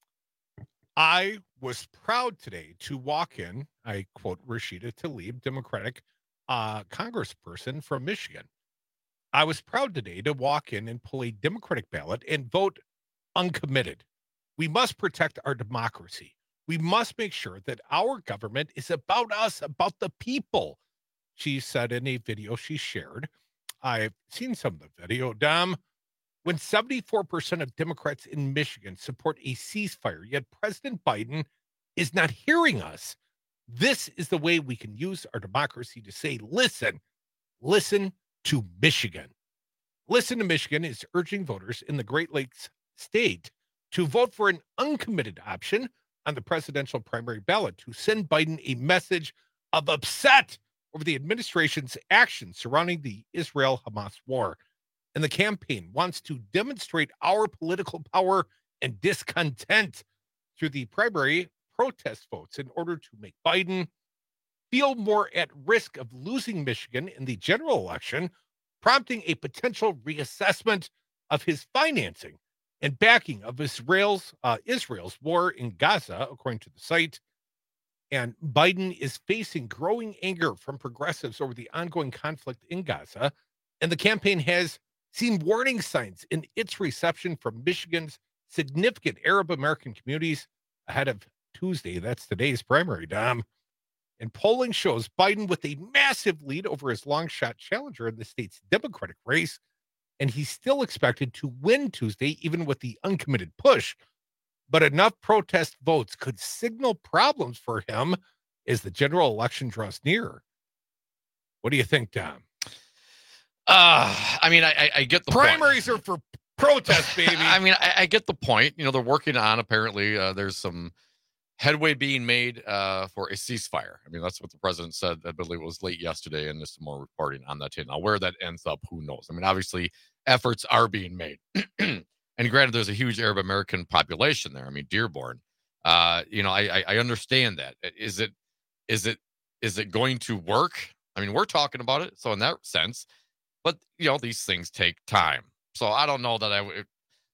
I was proud today to walk in, I quote Rashida Tlaib, Democratic uh, congressperson from Michigan. I was proud today to walk in and pull a Democratic ballot and vote uncommitted. We must protect our democracy. We must make sure that our government is about us, about the people, she said in a video she shared. I've seen some of the video, Dom. When seventy-four percent of Democrats in Michigan support a ceasefire, yet President Biden is not hearing us, this is the way we can use our democracy to say, listen, listen to Michigan. Listen to Michigan is urging voters in the Great Lakes state to vote for an uncommitted option on the presidential primary ballot to send Biden a message of upset over the administration's actions surrounding the Israel-Hamas war. And the campaign wants to demonstrate our political power and discontent through the primary protest votes in order to make Biden feel more at risk of losing Michigan in the general election, prompting a potential reassessment of his financing and backing of Israel's uh, Israel's war in Gaza, according to the site. And Biden is facing growing anger from progressives over the ongoing conflict in Gaza, and the campaign has seen warning signs in its reception from Michigan's significant Arab American communities ahead of Tuesday. That's today's primary, Dom. And polling shows Biden with a massive lead over his long shot challenger in the state's Democratic race. And he's still expected to win Tuesday, even with the uncommitted push. But enough protest votes could signal problems for him as the general election draws near. What do you think, Dom? Uh, I mean, I, I get the primaries point. are for protest, baby. I mean, I, I get the point. You know, they're working on, apparently, uh, there's some headway being made uh, for a ceasefire. I mean, that's what the president said. I believe it was late yesterday, and there's some more reporting on that. Now, where that ends up, who knows? I mean, obviously, efforts are being made. And granted, there's a huge Arab American population there. I mean, Dearborn. Uh, you know, I, I I understand that. Is it is it is it going to work? I mean, we're talking about it, so in that sense. But you know, these things take time. So I don't know that I would.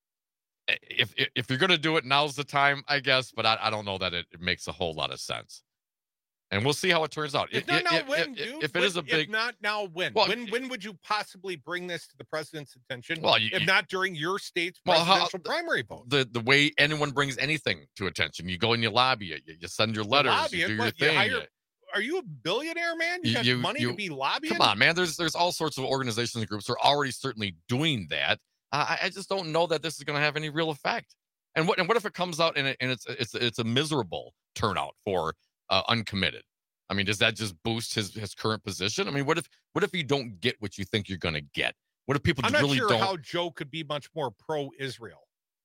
If if, if you're going to do it, now's the time, I guess. But I, I don't know that it, it makes a whole lot of sense. And we'll see how it turns out. If If, not if, now, if, when, if, dude? if it When- is a big, If not now, when? Well, when when would you possibly bring this to the president's attention? Well, you- if you- not during your state's Well, how- presidential primary vote. the the way anyone brings anything to attention, you go and you lobby it, you, you send your letters, Lobby you it, do your what, you thing. hire- you- Are you a billionaire, man? You, You- got you- money you- to be lobbying? Come on, man. There's there's all sorts of organizations and groups who are already certainly doing that. I, I just don't know that this is going to have any real effect. And what and what if it comes out and, it, and it's it's it's a miserable turnout for uh, uncommitted? I mean, does that just boost his his current position? I mean, what if what if you don't get what you think you're going to get? What if people I'm not really sure don't? how Joe could be much more pro-Israel.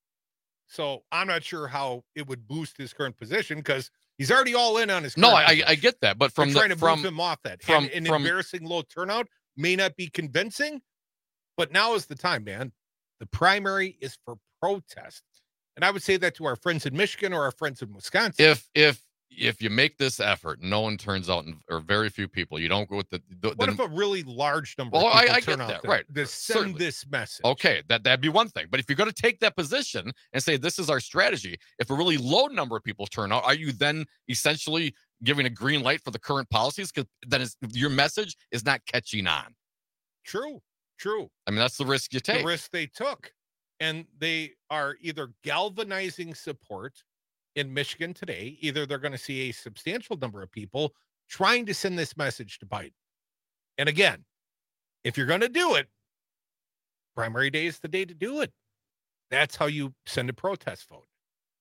So I'm not sure how it would boost his current position because he's already all in on his. No, I, position. I get that, but from They're the trying to from move him off that. from and an from embarrassing low turnout may not be convincing, but now is the time, man. The primary is for protest, and I would say that to our friends in Michigan or our friends in Wisconsin. if if if you make this effort, no one turns out, or very few people, you don't go with the. the What the, if a really large number Well, of I, people I turn get out that, there right? to send Certainly. this message? Okay, that that'd be one thing. But if you're going to take that position and say this is our strategy, if a really low number of people turn out, are you then essentially giving a green light for the current policies? Because then it's, your message is not catching on. True, true. I mean, that's the risk you take. The risk they took. And they are either galvanizing support in Michigan today, either they're going to see a substantial number of people trying to send this message to Biden. And again, if you're going to do it, primary day is the day to do it. That's how you send a protest vote.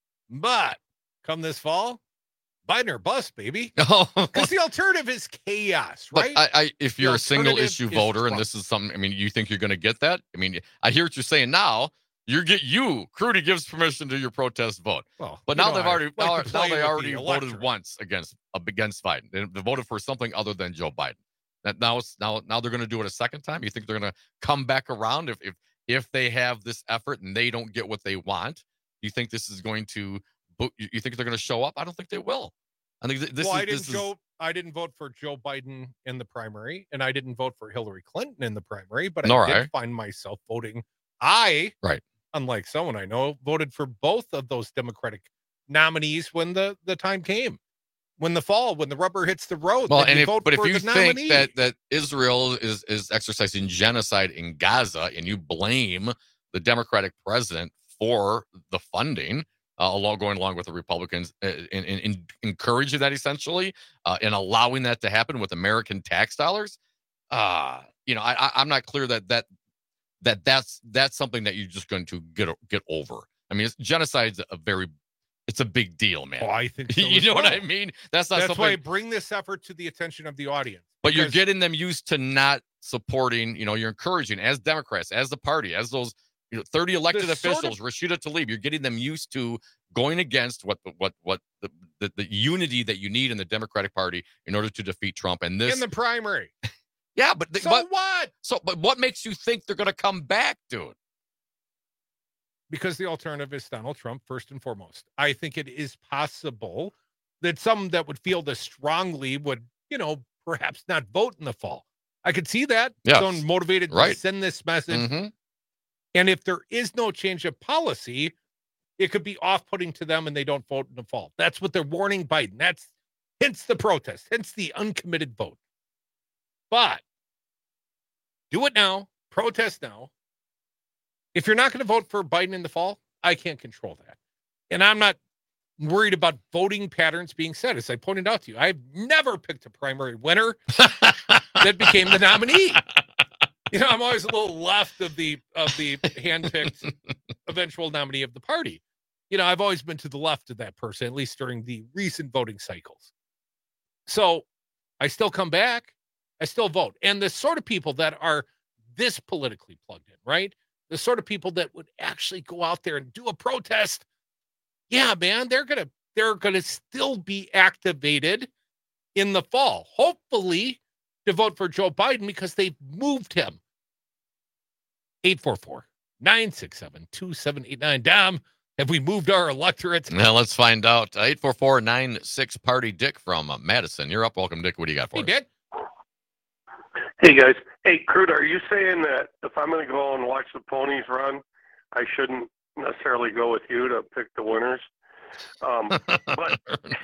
But come this fall, Biden or bust, baby. Because the alternative is chaos, right? But I, I if you're The a single alternative issue is voter, and Trump. this is something, I mean, you think you're going to get that? I mean, I hear what you're saying now. You get you, Crudy gives permission to your protest vote. Well, but you now know, they've I already like now, to now play they with already the voted electorate. once against against Biden. They, they voted for something other than Joe Biden. That now it's now now they're going to do it a second time. You think they're going to come back around if if if they have this effort and they don't get what they want? You think this is going to? You think they're going to show up? I don't think they will. I think th- this well, is I didn't this is, Joe, I didn't vote for Joe Biden in the primary, and I didn't vote for Hillary Clinton in the primary, but I Nor did I. find myself voting. I, right, unlike someone I know, voted for both of those Democratic nominees when the, the time came. When the fall, when the rubber hits the road. Well, then and you if, vote but if for you the think nominee. that that Israel is is exercising genocide in Gaza, and you blame the Democratic president for the funding, uh, along going along with the Republicans, uh, in, in, in encouraging that essentially, uh, and allowing that to happen with American tax dollars, uh, you know, I, I, I'm not clear that that that that's that's something that you're just going to get get over. I mean, it's, genocide's a very It's a big deal, man. Oh, I think so you as know what well. I mean? That's not That's something. why I bring this effort to the attention of the audience. But you're because- getting them used to not supporting, you know, you're encouraging as Democrats, as the party, as those you know, thirty elected The sort officials, Rashida Tlaib, you're getting them used to going against what what what the, the, the unity that you need in the Democratic Party in order to defeat Trump. And this in the primary. Yeah, but the, So but, what? So but what makes you think they're gonna come back, dude? Because the alternative is Donald Trump, first and foremost. I think it is possible that some that would feel this strongly would, you know, perhaps not vote in the fall. I could see that. Yes. Someone motivated Right. to send this message. Mhm. And if there is no change of policy, it could be off-putting to them and they don't vote in the fall. That's what they're warning Biden. That's hence the protest, hence the uncommitted vote. But do it now, protest now. If you're not going to vote for Biden in the fall, I can't control that. And I'm not worried about voting patterns being set. As I pointed out to you, I've never picked a primary winner that became the nominee. You know, I'm always a little left of the of the handpicked eventual nominee of the party. You know, I've always been to the left of that person, at least during the recent voting cycles. So I still come back. I still vote. And the sort of people that are this politically plugged in, right? The sort of people that would actually go out there and do a protest. Yeah, man, they're going to they're going to still be activated in the fall. Hopefully to vote for Joe Biden because they've moved him. eight four four, nine six seven, two seven eight nine. Dom, have we moved our electorate? Now let's find out. eight four four nine six Party Dick from uh, Madison. You're up. Welcome, Dick. What do you got for Hey, us? Dick. Hey, guys. Hey, Crude, are you saying that if I'm going to go and watch the ponies run, I shouldn't necessarily go with you to pick the winners? Um, but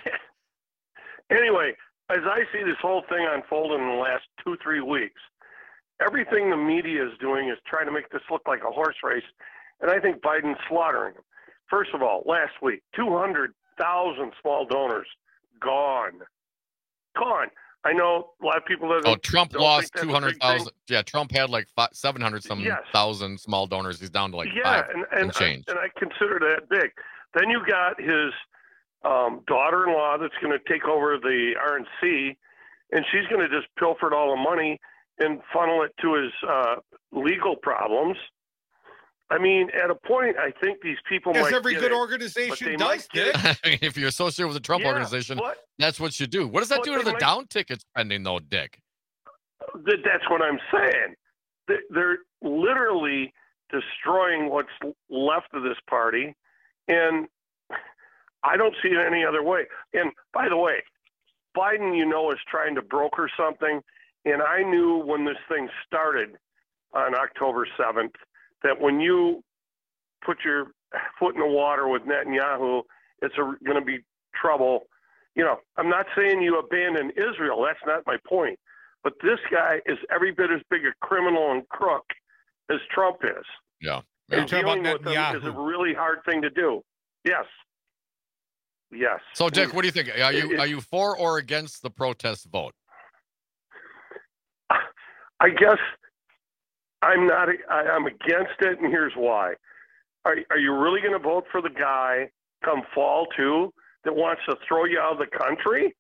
anyway, as I see this whole thing unfolding in the last two, three weeks, everything the media is doing is trying to make this look like a horse race, and I think Biden's slaughtering them. First of all, last week, two hundred thousand small donors gone. Gone. I know a lot of people that Oh, Trump don't lost think that's a two big hundred thing. thousand. Yeah, Trump had like five, seven hundred some Yes. thousand small donors. He's down to like yeah, five and, and, change. I, and I consider that big. Then you got his um, daughter-in-law that's going to take over the R N C, and she's going to just pilfer all the money and funnel it to his uh, legal problems. I mean, at a point, I think these people As might every get good it, organization but they does, might get Dick. it. I mean, if you're associated with the Trump Yeah, organization, but- that's what you do. What does that but do to they the might- down ticket spending, though, Dick? That- That's what I'm saying. They- They're literally destroying what's left of this party, and I don't see it any other way. And by the way, Biden, you know, is trying to broker something, and I knew when this thing started on October seventh that when you put your foot in the water with Netanyahu, it's going to be trouble. You know, I'm not saying you abandon Israel. That's not my point. But this guy is every bit as big a criminal and crook as Trump is. Yeah. And You're talking dealing about with him is a Netanyahu. really hard thing to do. Yes. Yes. So, Dick, what do you think? Are you It- are you for or against the protest vote? I guess I'm not. I, I'm against it, and here's why. Are Are you really going to vote for the guy come fall too that wants to throw you out of the country?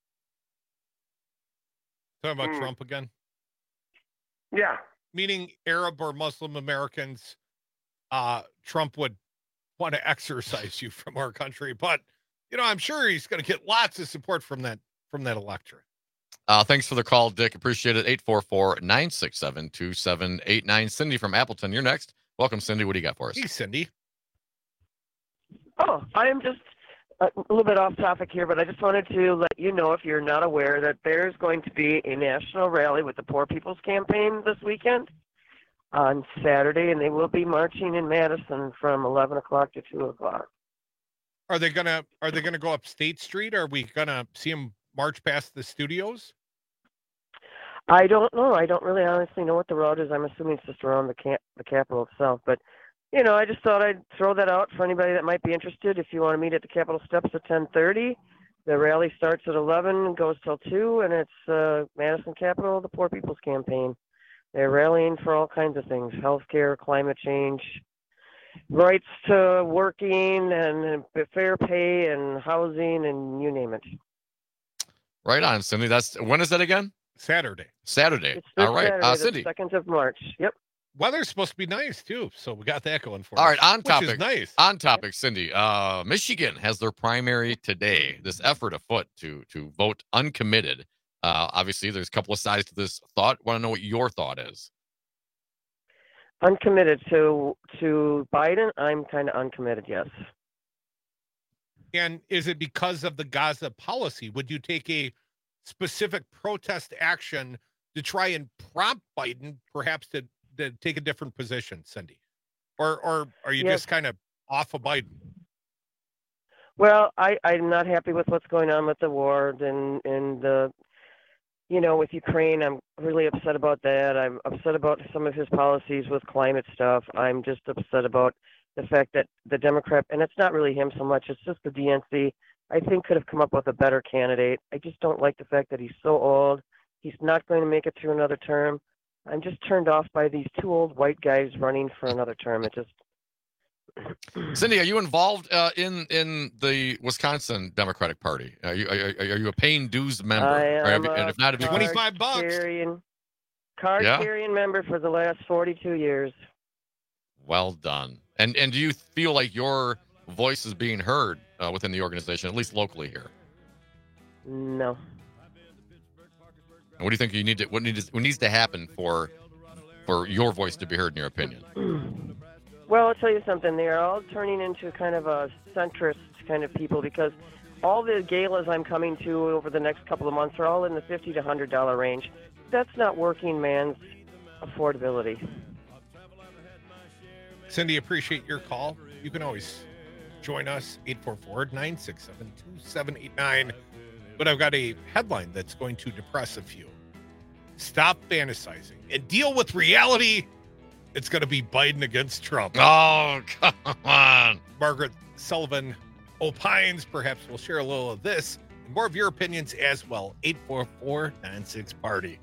Talking about Hmm. Trump again? Yeah. Meaning Arab or Muslim Americans, uh, Trump would want to exorcise you from our country. But, you know, I'm sure he's going to get lots of support from that from that electorate. Uh, thanks for the call, Dick. Appreciate it. eight four four, nine six seven, two seven eight nine. Cindy from Appleton, you're next. Welcome, Cindy. What do you got for us? Hey, Cindy. Oh, I am just a little bit off topic here, but I just wanted to let you know, if you're not aware, that there's going to be a national rally with the Poor People's Campaign this weekend on Saturday, and they will be marching in Madison from eleven o'clock to two o'clock. Are they gonna Are they gonna go up State Street? Are we gonna see them march past the studios? I don't know. I don't really honestly know what the route is. I'm assuming it's just around the camp, the Capitol itself. But, you know, I just thought I'd throw that out for anybody that might be interested. If you want to meet at the Capitol steps at ten thirty, the rally starts at eleven and goes till two, and it's uh, Madison Capitol, the Poor People's Campaign. They're rallying for all kinds of things: healthcare, climate change, rights to working, and fair pay, and housing, and you name it. Right on, Cindy. That's when is that again? Saturday. Saturday. It's this All right. Saturday, Uh, the Cindy. second of March. Yep. Weather's supposed to be nice too, so we got that going for All us. right, on which topic. is nice. On topic, Cindy. Uh, Michigan has their primary today. This effort afoot to to vote uncommitted. Uh, obviously, there's a couple of sides to this thought. Want to know what your thought is? Uncommitted to to Biden. I'm kind of uncommitted. Yes. And is it because of the Gaza policy? Would you take a specific protest action to try and prompt Biden, perhaps to, to take a different position, Cindy? Or or are you Yes. just kind of off of Biden? Well, I I'm not happy with what's going on with the war and and the, you know, with Ukraine. I'm really upset about that. I'm upset about some of his policies with climate stuff. I'm just upset about the fact that the Democrat, and it's not really him so much, it's just the D N C, I think could have come up with a better candidate. I just don't like the fact that he's so old. He's not going to make it through another term. I'm just turned off by these two old white guys running for another term. It just Cindy, are you involved uh, in in the Wisconsin Democratic Party? Are you are, are you a paying dues member? I Or have am you- and a if not, have you card twenty-five bucks. Carrying, card Yeah? carrying member for the last forty-two years. Well done. And and do you feel like your voice is being heard uh, within the organization, at least locally here? No. And what do you think you need to what needs what needs to happen for for your voice to be heard in your opinion? Well, I'll tell you something. They're all turning into kind of a centrist kind of people because all the galas I'm coming to over the next couple of months are all in the fifty to one hundred dollars range. That's not working man's affordability. Cindy, appreciate your call. You can always join us, eight four four, nine six seven, two seven eight nine. But I've got a headline that's going to depress a few. Stop fantasizing and deal with reality. It's going to be Biden against Trump. Oh, come on. Margaret Sullivan opines. Perhaps we'll share a little of this and more of your opinions as well. eight four four, nine six party.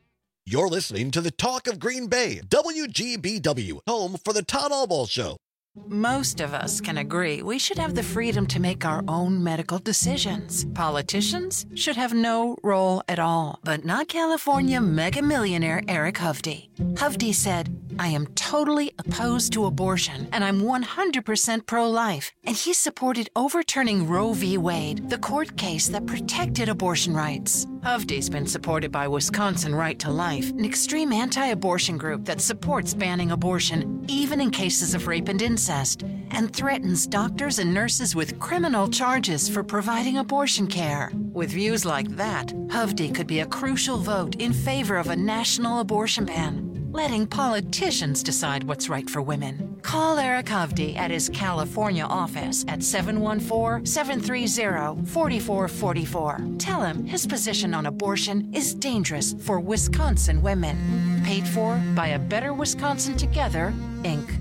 You're listening to the Talk of Green Bay, W G B W, home for the Todd Albaugh Show. Most of us can agree we should have the freedom to make our own medical decisions. Politicians should have no role at all, but not California mega millionaire Eric Hovde. Hovde said, I am totally opposed to abortion, and I'm one hundred percent pro-life. And he supported overturning Roe v. Wade, the court case that protected abortion rights. Hovde's been supported by Wisconsin Right to Life, an extreme anti-abortion group that supports banning abortion, even in cases of rape and incest, and threatens doctors and nurses with criminal charges for providing abortion care. With views like that, Hovde could be a crucial vote in favor of a national abortion ban, letting politicians decide what's right for women. Call Eric Hovde at his California office at seven one four, seven three zero, four four four four. Tell him his position on abortion is dangerous for Wisconsin women. Paid for by A Better Wisconsin Together, Incorporated.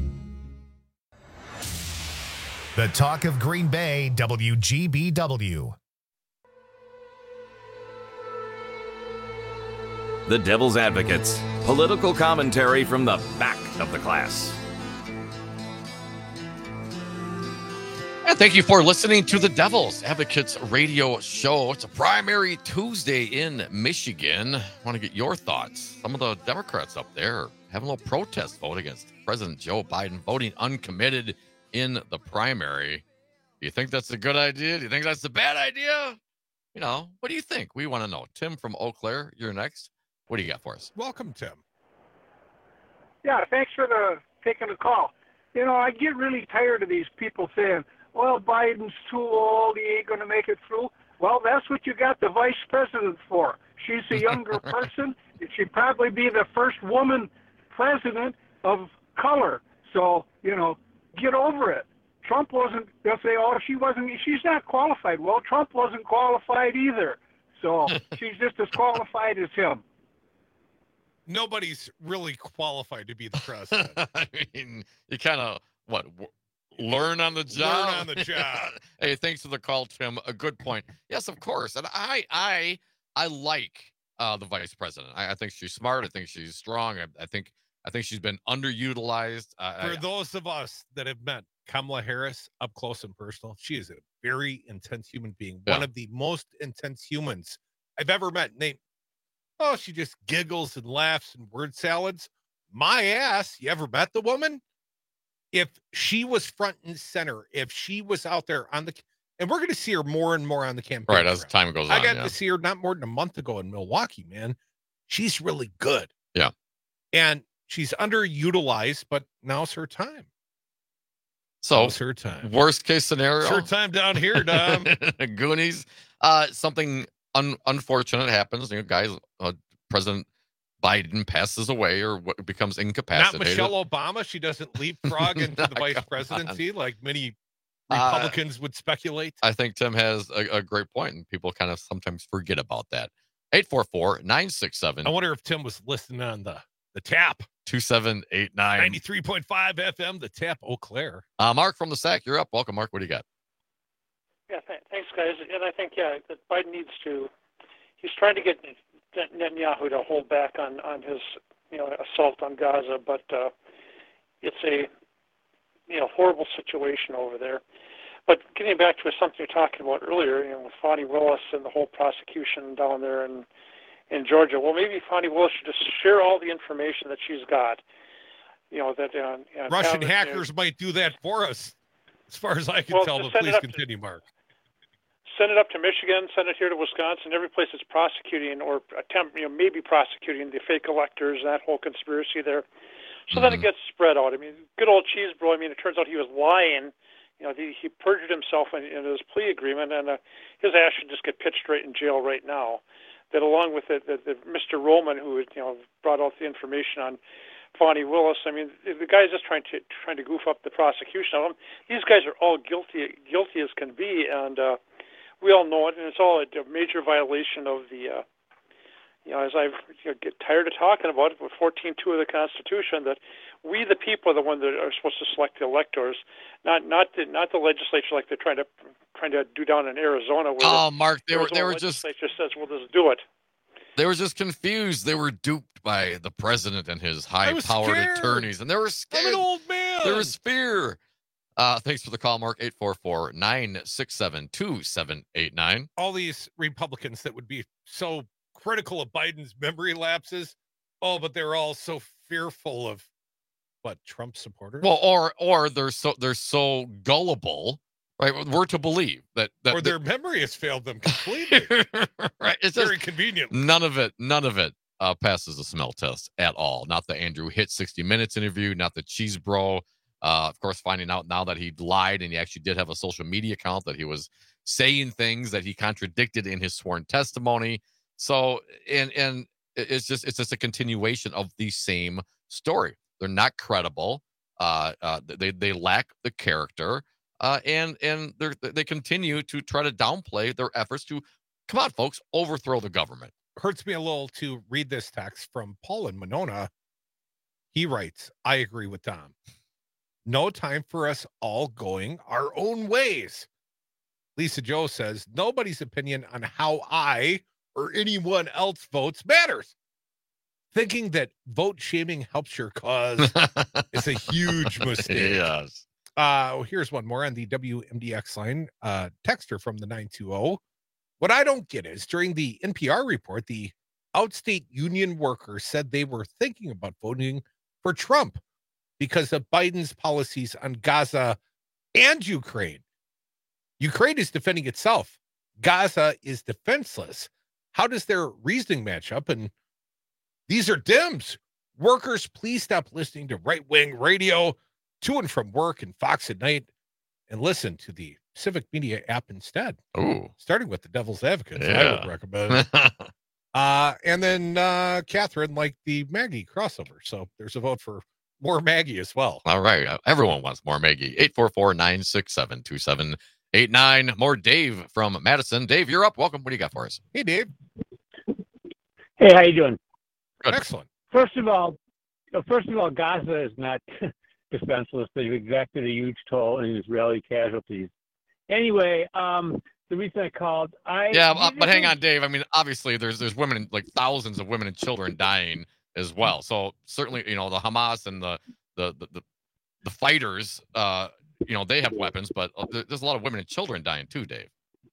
The Talk of Green Bay, W G B W. The Devil's Advocates. Political commentary from the back of the class. And thank you for listening to the Devil's Advocates radio show. It's a primary Tuesday in Michigan. I want to get your thoughts. Some of the Democrats up there are having a little protest vote against President Joe Biden, voting uncommitted in the primary. Do you think that's a good idea? Do you think that's a bad idea? You know, what do you think? We want to know. Tim from Eau Claire, you're next. What do you got for us? Welcome, Tim. Yeah, thanks for the taking the call. You know, I get really tired of these people saying, well, Biden's too old, he ain't going to make it through. Well, that's what you got the vice president for. She's a younger person. She'd probably be the first woman president of color. So, you know, get over it. Trump wasn't, they'll say, oh, she wasn't, she's not qualified. Well, Trump wasn't qualified either. So she's just as qualified as him. Nobody's really qualified to be the president. I mean, you kind of, what, w- learn on the job? Learn on the job. Hey, thanks for the call, Tim. A good point. Yes, of course. And I I, I like uh, the vice president. I, I think she's smart. I think she's strong. I, I think I think she's been underutilized. Uh, For I, those of us that have met Kamala Harris up close and personal, she is a very intense human being. Yeah. One of the most intense humans I've ever met. Nate, oh, she just giggles and laughs and word salads. My ass, you ever met the woman? If she was front and center, if she was out there on the, and we're going to see her more and more on the campaign. Right, as time goes on. I got yeah. to see her not more than a month ago in Milwaukee, man. She's really good. Yeah. And she's underutilized, but now's her time. So, now's her time. Worst case scenario. It's her time down here, Dom. Goonies. Uh, something un- unfortunate happens. You know, guys, uh, President Biden passes away or what becomes incapacitated. Not Michelle Obama. She doesn't leapfrog into the vice presidency on. like many Republicans uh, would speculate. I think Tim has a, a great point, and people kind of sometimes forget about that. eight four four, nine six seven. I wonder if Tim was listening on the, the tap. two seven eight nine. ninety-three point five F M, the tap, Eau Claire. Uh, Mark from the S A C, you're up. Welcome, Mark. What do you got? Yeah, th- thanks, guys. And I think, yeah, that Biden needs to, he's trying to get Netanyahu to hold back on, on his, you know, assault on Gaza, but uh, it's a, you know, horrible situation over there. But getting back to something you're talking about earlier, you know, with Fani Willis and the whole prosecution down there in, in Georgia, well, maybe Fani Willis should just share all the information that she's got. You know, that uh, uh, Russian have, hackers you know, might do that for us, as far as I can well, tell, but send it please up continue, to, Mark. Send it up to Michigan, send it here to Wisconsin, every place that's prosecuting or attempt, you know, maybe prosecuting the fake electors, that whole conspiracy there. So mm-hmm. then it gets spread out. I mean, good old Cheesebro, I mean, it turns out he was lying. You know, he, he perjured himself in, in his plea agreement, and uh, his ass should just get pitched straight in jail right now. That along with it, the, the, Mister Roman, who you know brought out the information on Fani Willis, I mean, the guy's just trying to trying to goof up the prosecution of him. These guys are all guilty, guilty as can be, and uh, we all know it, and it's all a, a major violation of the, uh, you know, as I you know, get tired of talking about it, with fourteen two of the Constitution, that we, the people, are the ones that are supposed to select the electors, not not the not the legislature like they're trying to trying to do down in Arizona. Where oh, the Mark, they were they were legislature just says, "Well, just do it." They were just confused. They were duped by the president and his high-powered attorneys, and they were scared. I'm an old man. There was fear. Uh, thanks for the call, Mark. eight four four, nine six seven, two seven eight nine. All these Republicans that would be so critical of Biden's memory lapses. Oh, but they're all so fearful of what, Trump supporters? Well, or or they're so they're so gullible, right? We're to believe that, that or their that, memory has failed them completely. right? It's very just, convenient. None of it, none of it uh, passes the smell test at all. Not the Andrew Hitt sixty minutes interview, not the Cheese Bro. Uh, of course, finding out now that he lied and he actually did have a social media account, that he was saying things that he contradicted in his sworn testimony. So, and and it's just it's just a continuation of the same story. They're not credible. Uh, uh, they they lack the character, uh, and and they they continue to try to downplay their efforts to, come on, folks, overthrow the government. Hurts me a little to read this text from Paul in Monona. He writes, "I agree with Tom. No time for us all going our own ways." Lisa Joe says, "Nobody's opinion on how I or anyone else votes matters. Thinking that vote shaming helps your cause is a huge mistake." Yes. Uh, here's one more on the W M D X line. Uh, texter from the nine two zero. "What I don't get is during the N P R report, the outstate union workers said they were thinking about voting for Trump because of Biden's policies on Gaza and Ukraine. Ukraine is defending itself. Gaza is defenseless. How does their reasoning match up? And these are Dems. Workers, please stop listening to right-wing radio to and from work and Fox at Night and listen to the Civic Media app instead." Ooh. Starting with the Devil's Advocates, Yeah. I would recommend. uh, and then uh, Catherine liked the Maggie crossover. So there's a vote for more Maggie as well. All right. Everyone wants more Maggie. eight four four, nine six seven, two seven eight nine. More Dave from Madison. Dave, you're up. Welcome. What do you got for us? Hey, Dave. Hey, how you doing? Good. Excellent. First of all, uh, first of all, Gaza is not defenseless. They've exacted a huge toll in Israeli casualties. Anyway, um, the reason I called, I Yeah, but, but hang on, Dave. I mean, obviously, there's there's women, like thousands of women and children dying as well. So certainly, you know, the Hamas and the the the the, the fighters, uh, you know, they have weapons, but there's a lot of women and children dying too, Dave.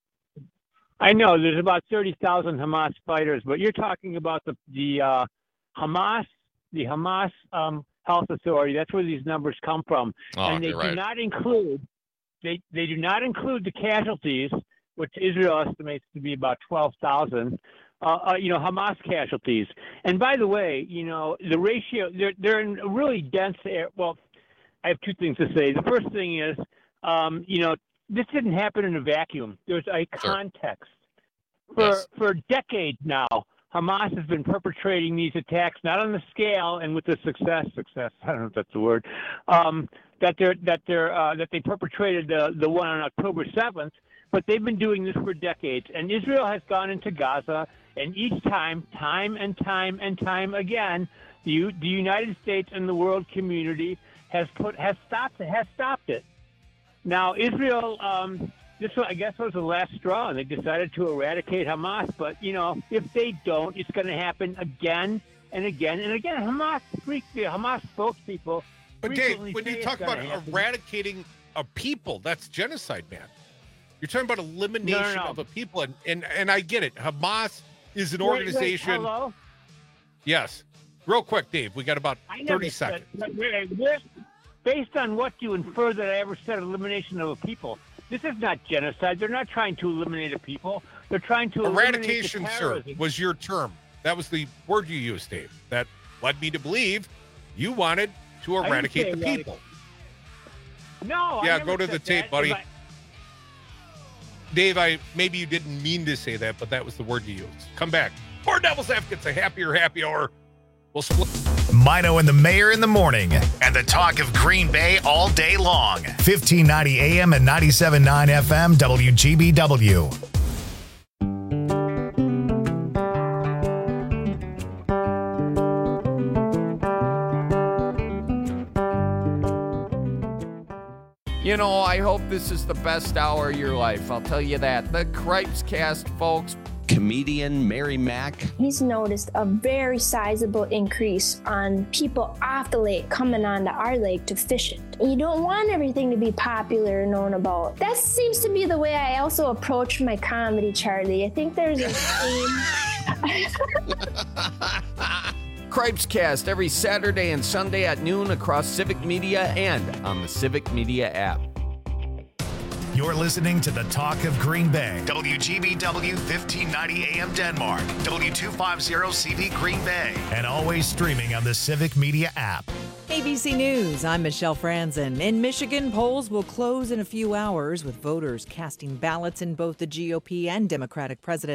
I know there's about thirty thousand Hamas fighters, but you're talking about the the uh, Hamas, the Hamas um, Health Authority. That's where these numbers come from, Oh, and they you're do right. not include they they do not include the casualties, which Israel estimates to be about twelve thousand. Uh, uh, you know, Hamas casualties. And by the way, you know, the ratio they're they're in a really dense area. Well, I have two things to say. The first thing is, um, you know, this didn't happen in a vacuum. There's a context. For Yes. for decades now, Hamas has been perpetrating these attacks, not on the scale and with the success, success, I don't know if that's the word, um, that they're that they're uh, that they perpetrated the the one on October seventh, but they've been doing this for decades. And Israel has gone into Gaza, and each time, time and time and time again, the U- the United States and the world community has put has stopped has stopped it. Now Israel, um, this I guess was the last straw, and they decided to eradicate Hamas. But you know, if they don't, it's going to happen again and again and again. Hamas, the Hamas spokespeople. But Dave, frequently when say you it's talk about gonna happen. eradicating a people, that's genocide, man. You're talking about elimination No, no, no. of a people, and, and and I get it. Hamas is an Wait, wait, organization. hello? Yes. Real quick, Dave. We got about I never thirty said- seconds. but wait, wait, based on what you infer that I ever said elimination of a people, this is not genocide. They're not trying to eliminate a people. They're trying to Eradication, eliminate the sir, terrorism. was your term. That was the word you used, Dave. That led me to believe you wanted to I didn't eradicate say the eradicate. people. No, I Yeah, never go to said the tape, that. buddy. If I- Dave, I maybe you didn't mean to say that, but that was the word you used. Come back. More Devil's Advocates, a happier happy hour. We'll split. Mino and the Mayor in the morning, and the talk of Green Bay all day long. fifteen ninety A M and ninety-seven point nine F M, W G B W. You know, I hope this is the best hour of your life. I'll tell you that. The Cripes Cast, folks. comedian Mary Mack. He's noticed a very sizable increase on people off the lake coming onto our lake to fish it. You don't want everything to be popular and known about. That seems to be the way I also approach my comedy, Charlie. I think there's a theme. Cripescast every Saturday and Sunday at noon across Civic Media and on the Civic Media app. You're listening to the Talk of Green Bay. W G B W fifteen ninety A M Denmark. W two fifty C V Green Bay. And always streaming on the Civic Media app. A B C News, I'm Michelle Franzen. In Michigan, polls will close in a few hours with voters casting ballots in both the G O P and Democratic presidential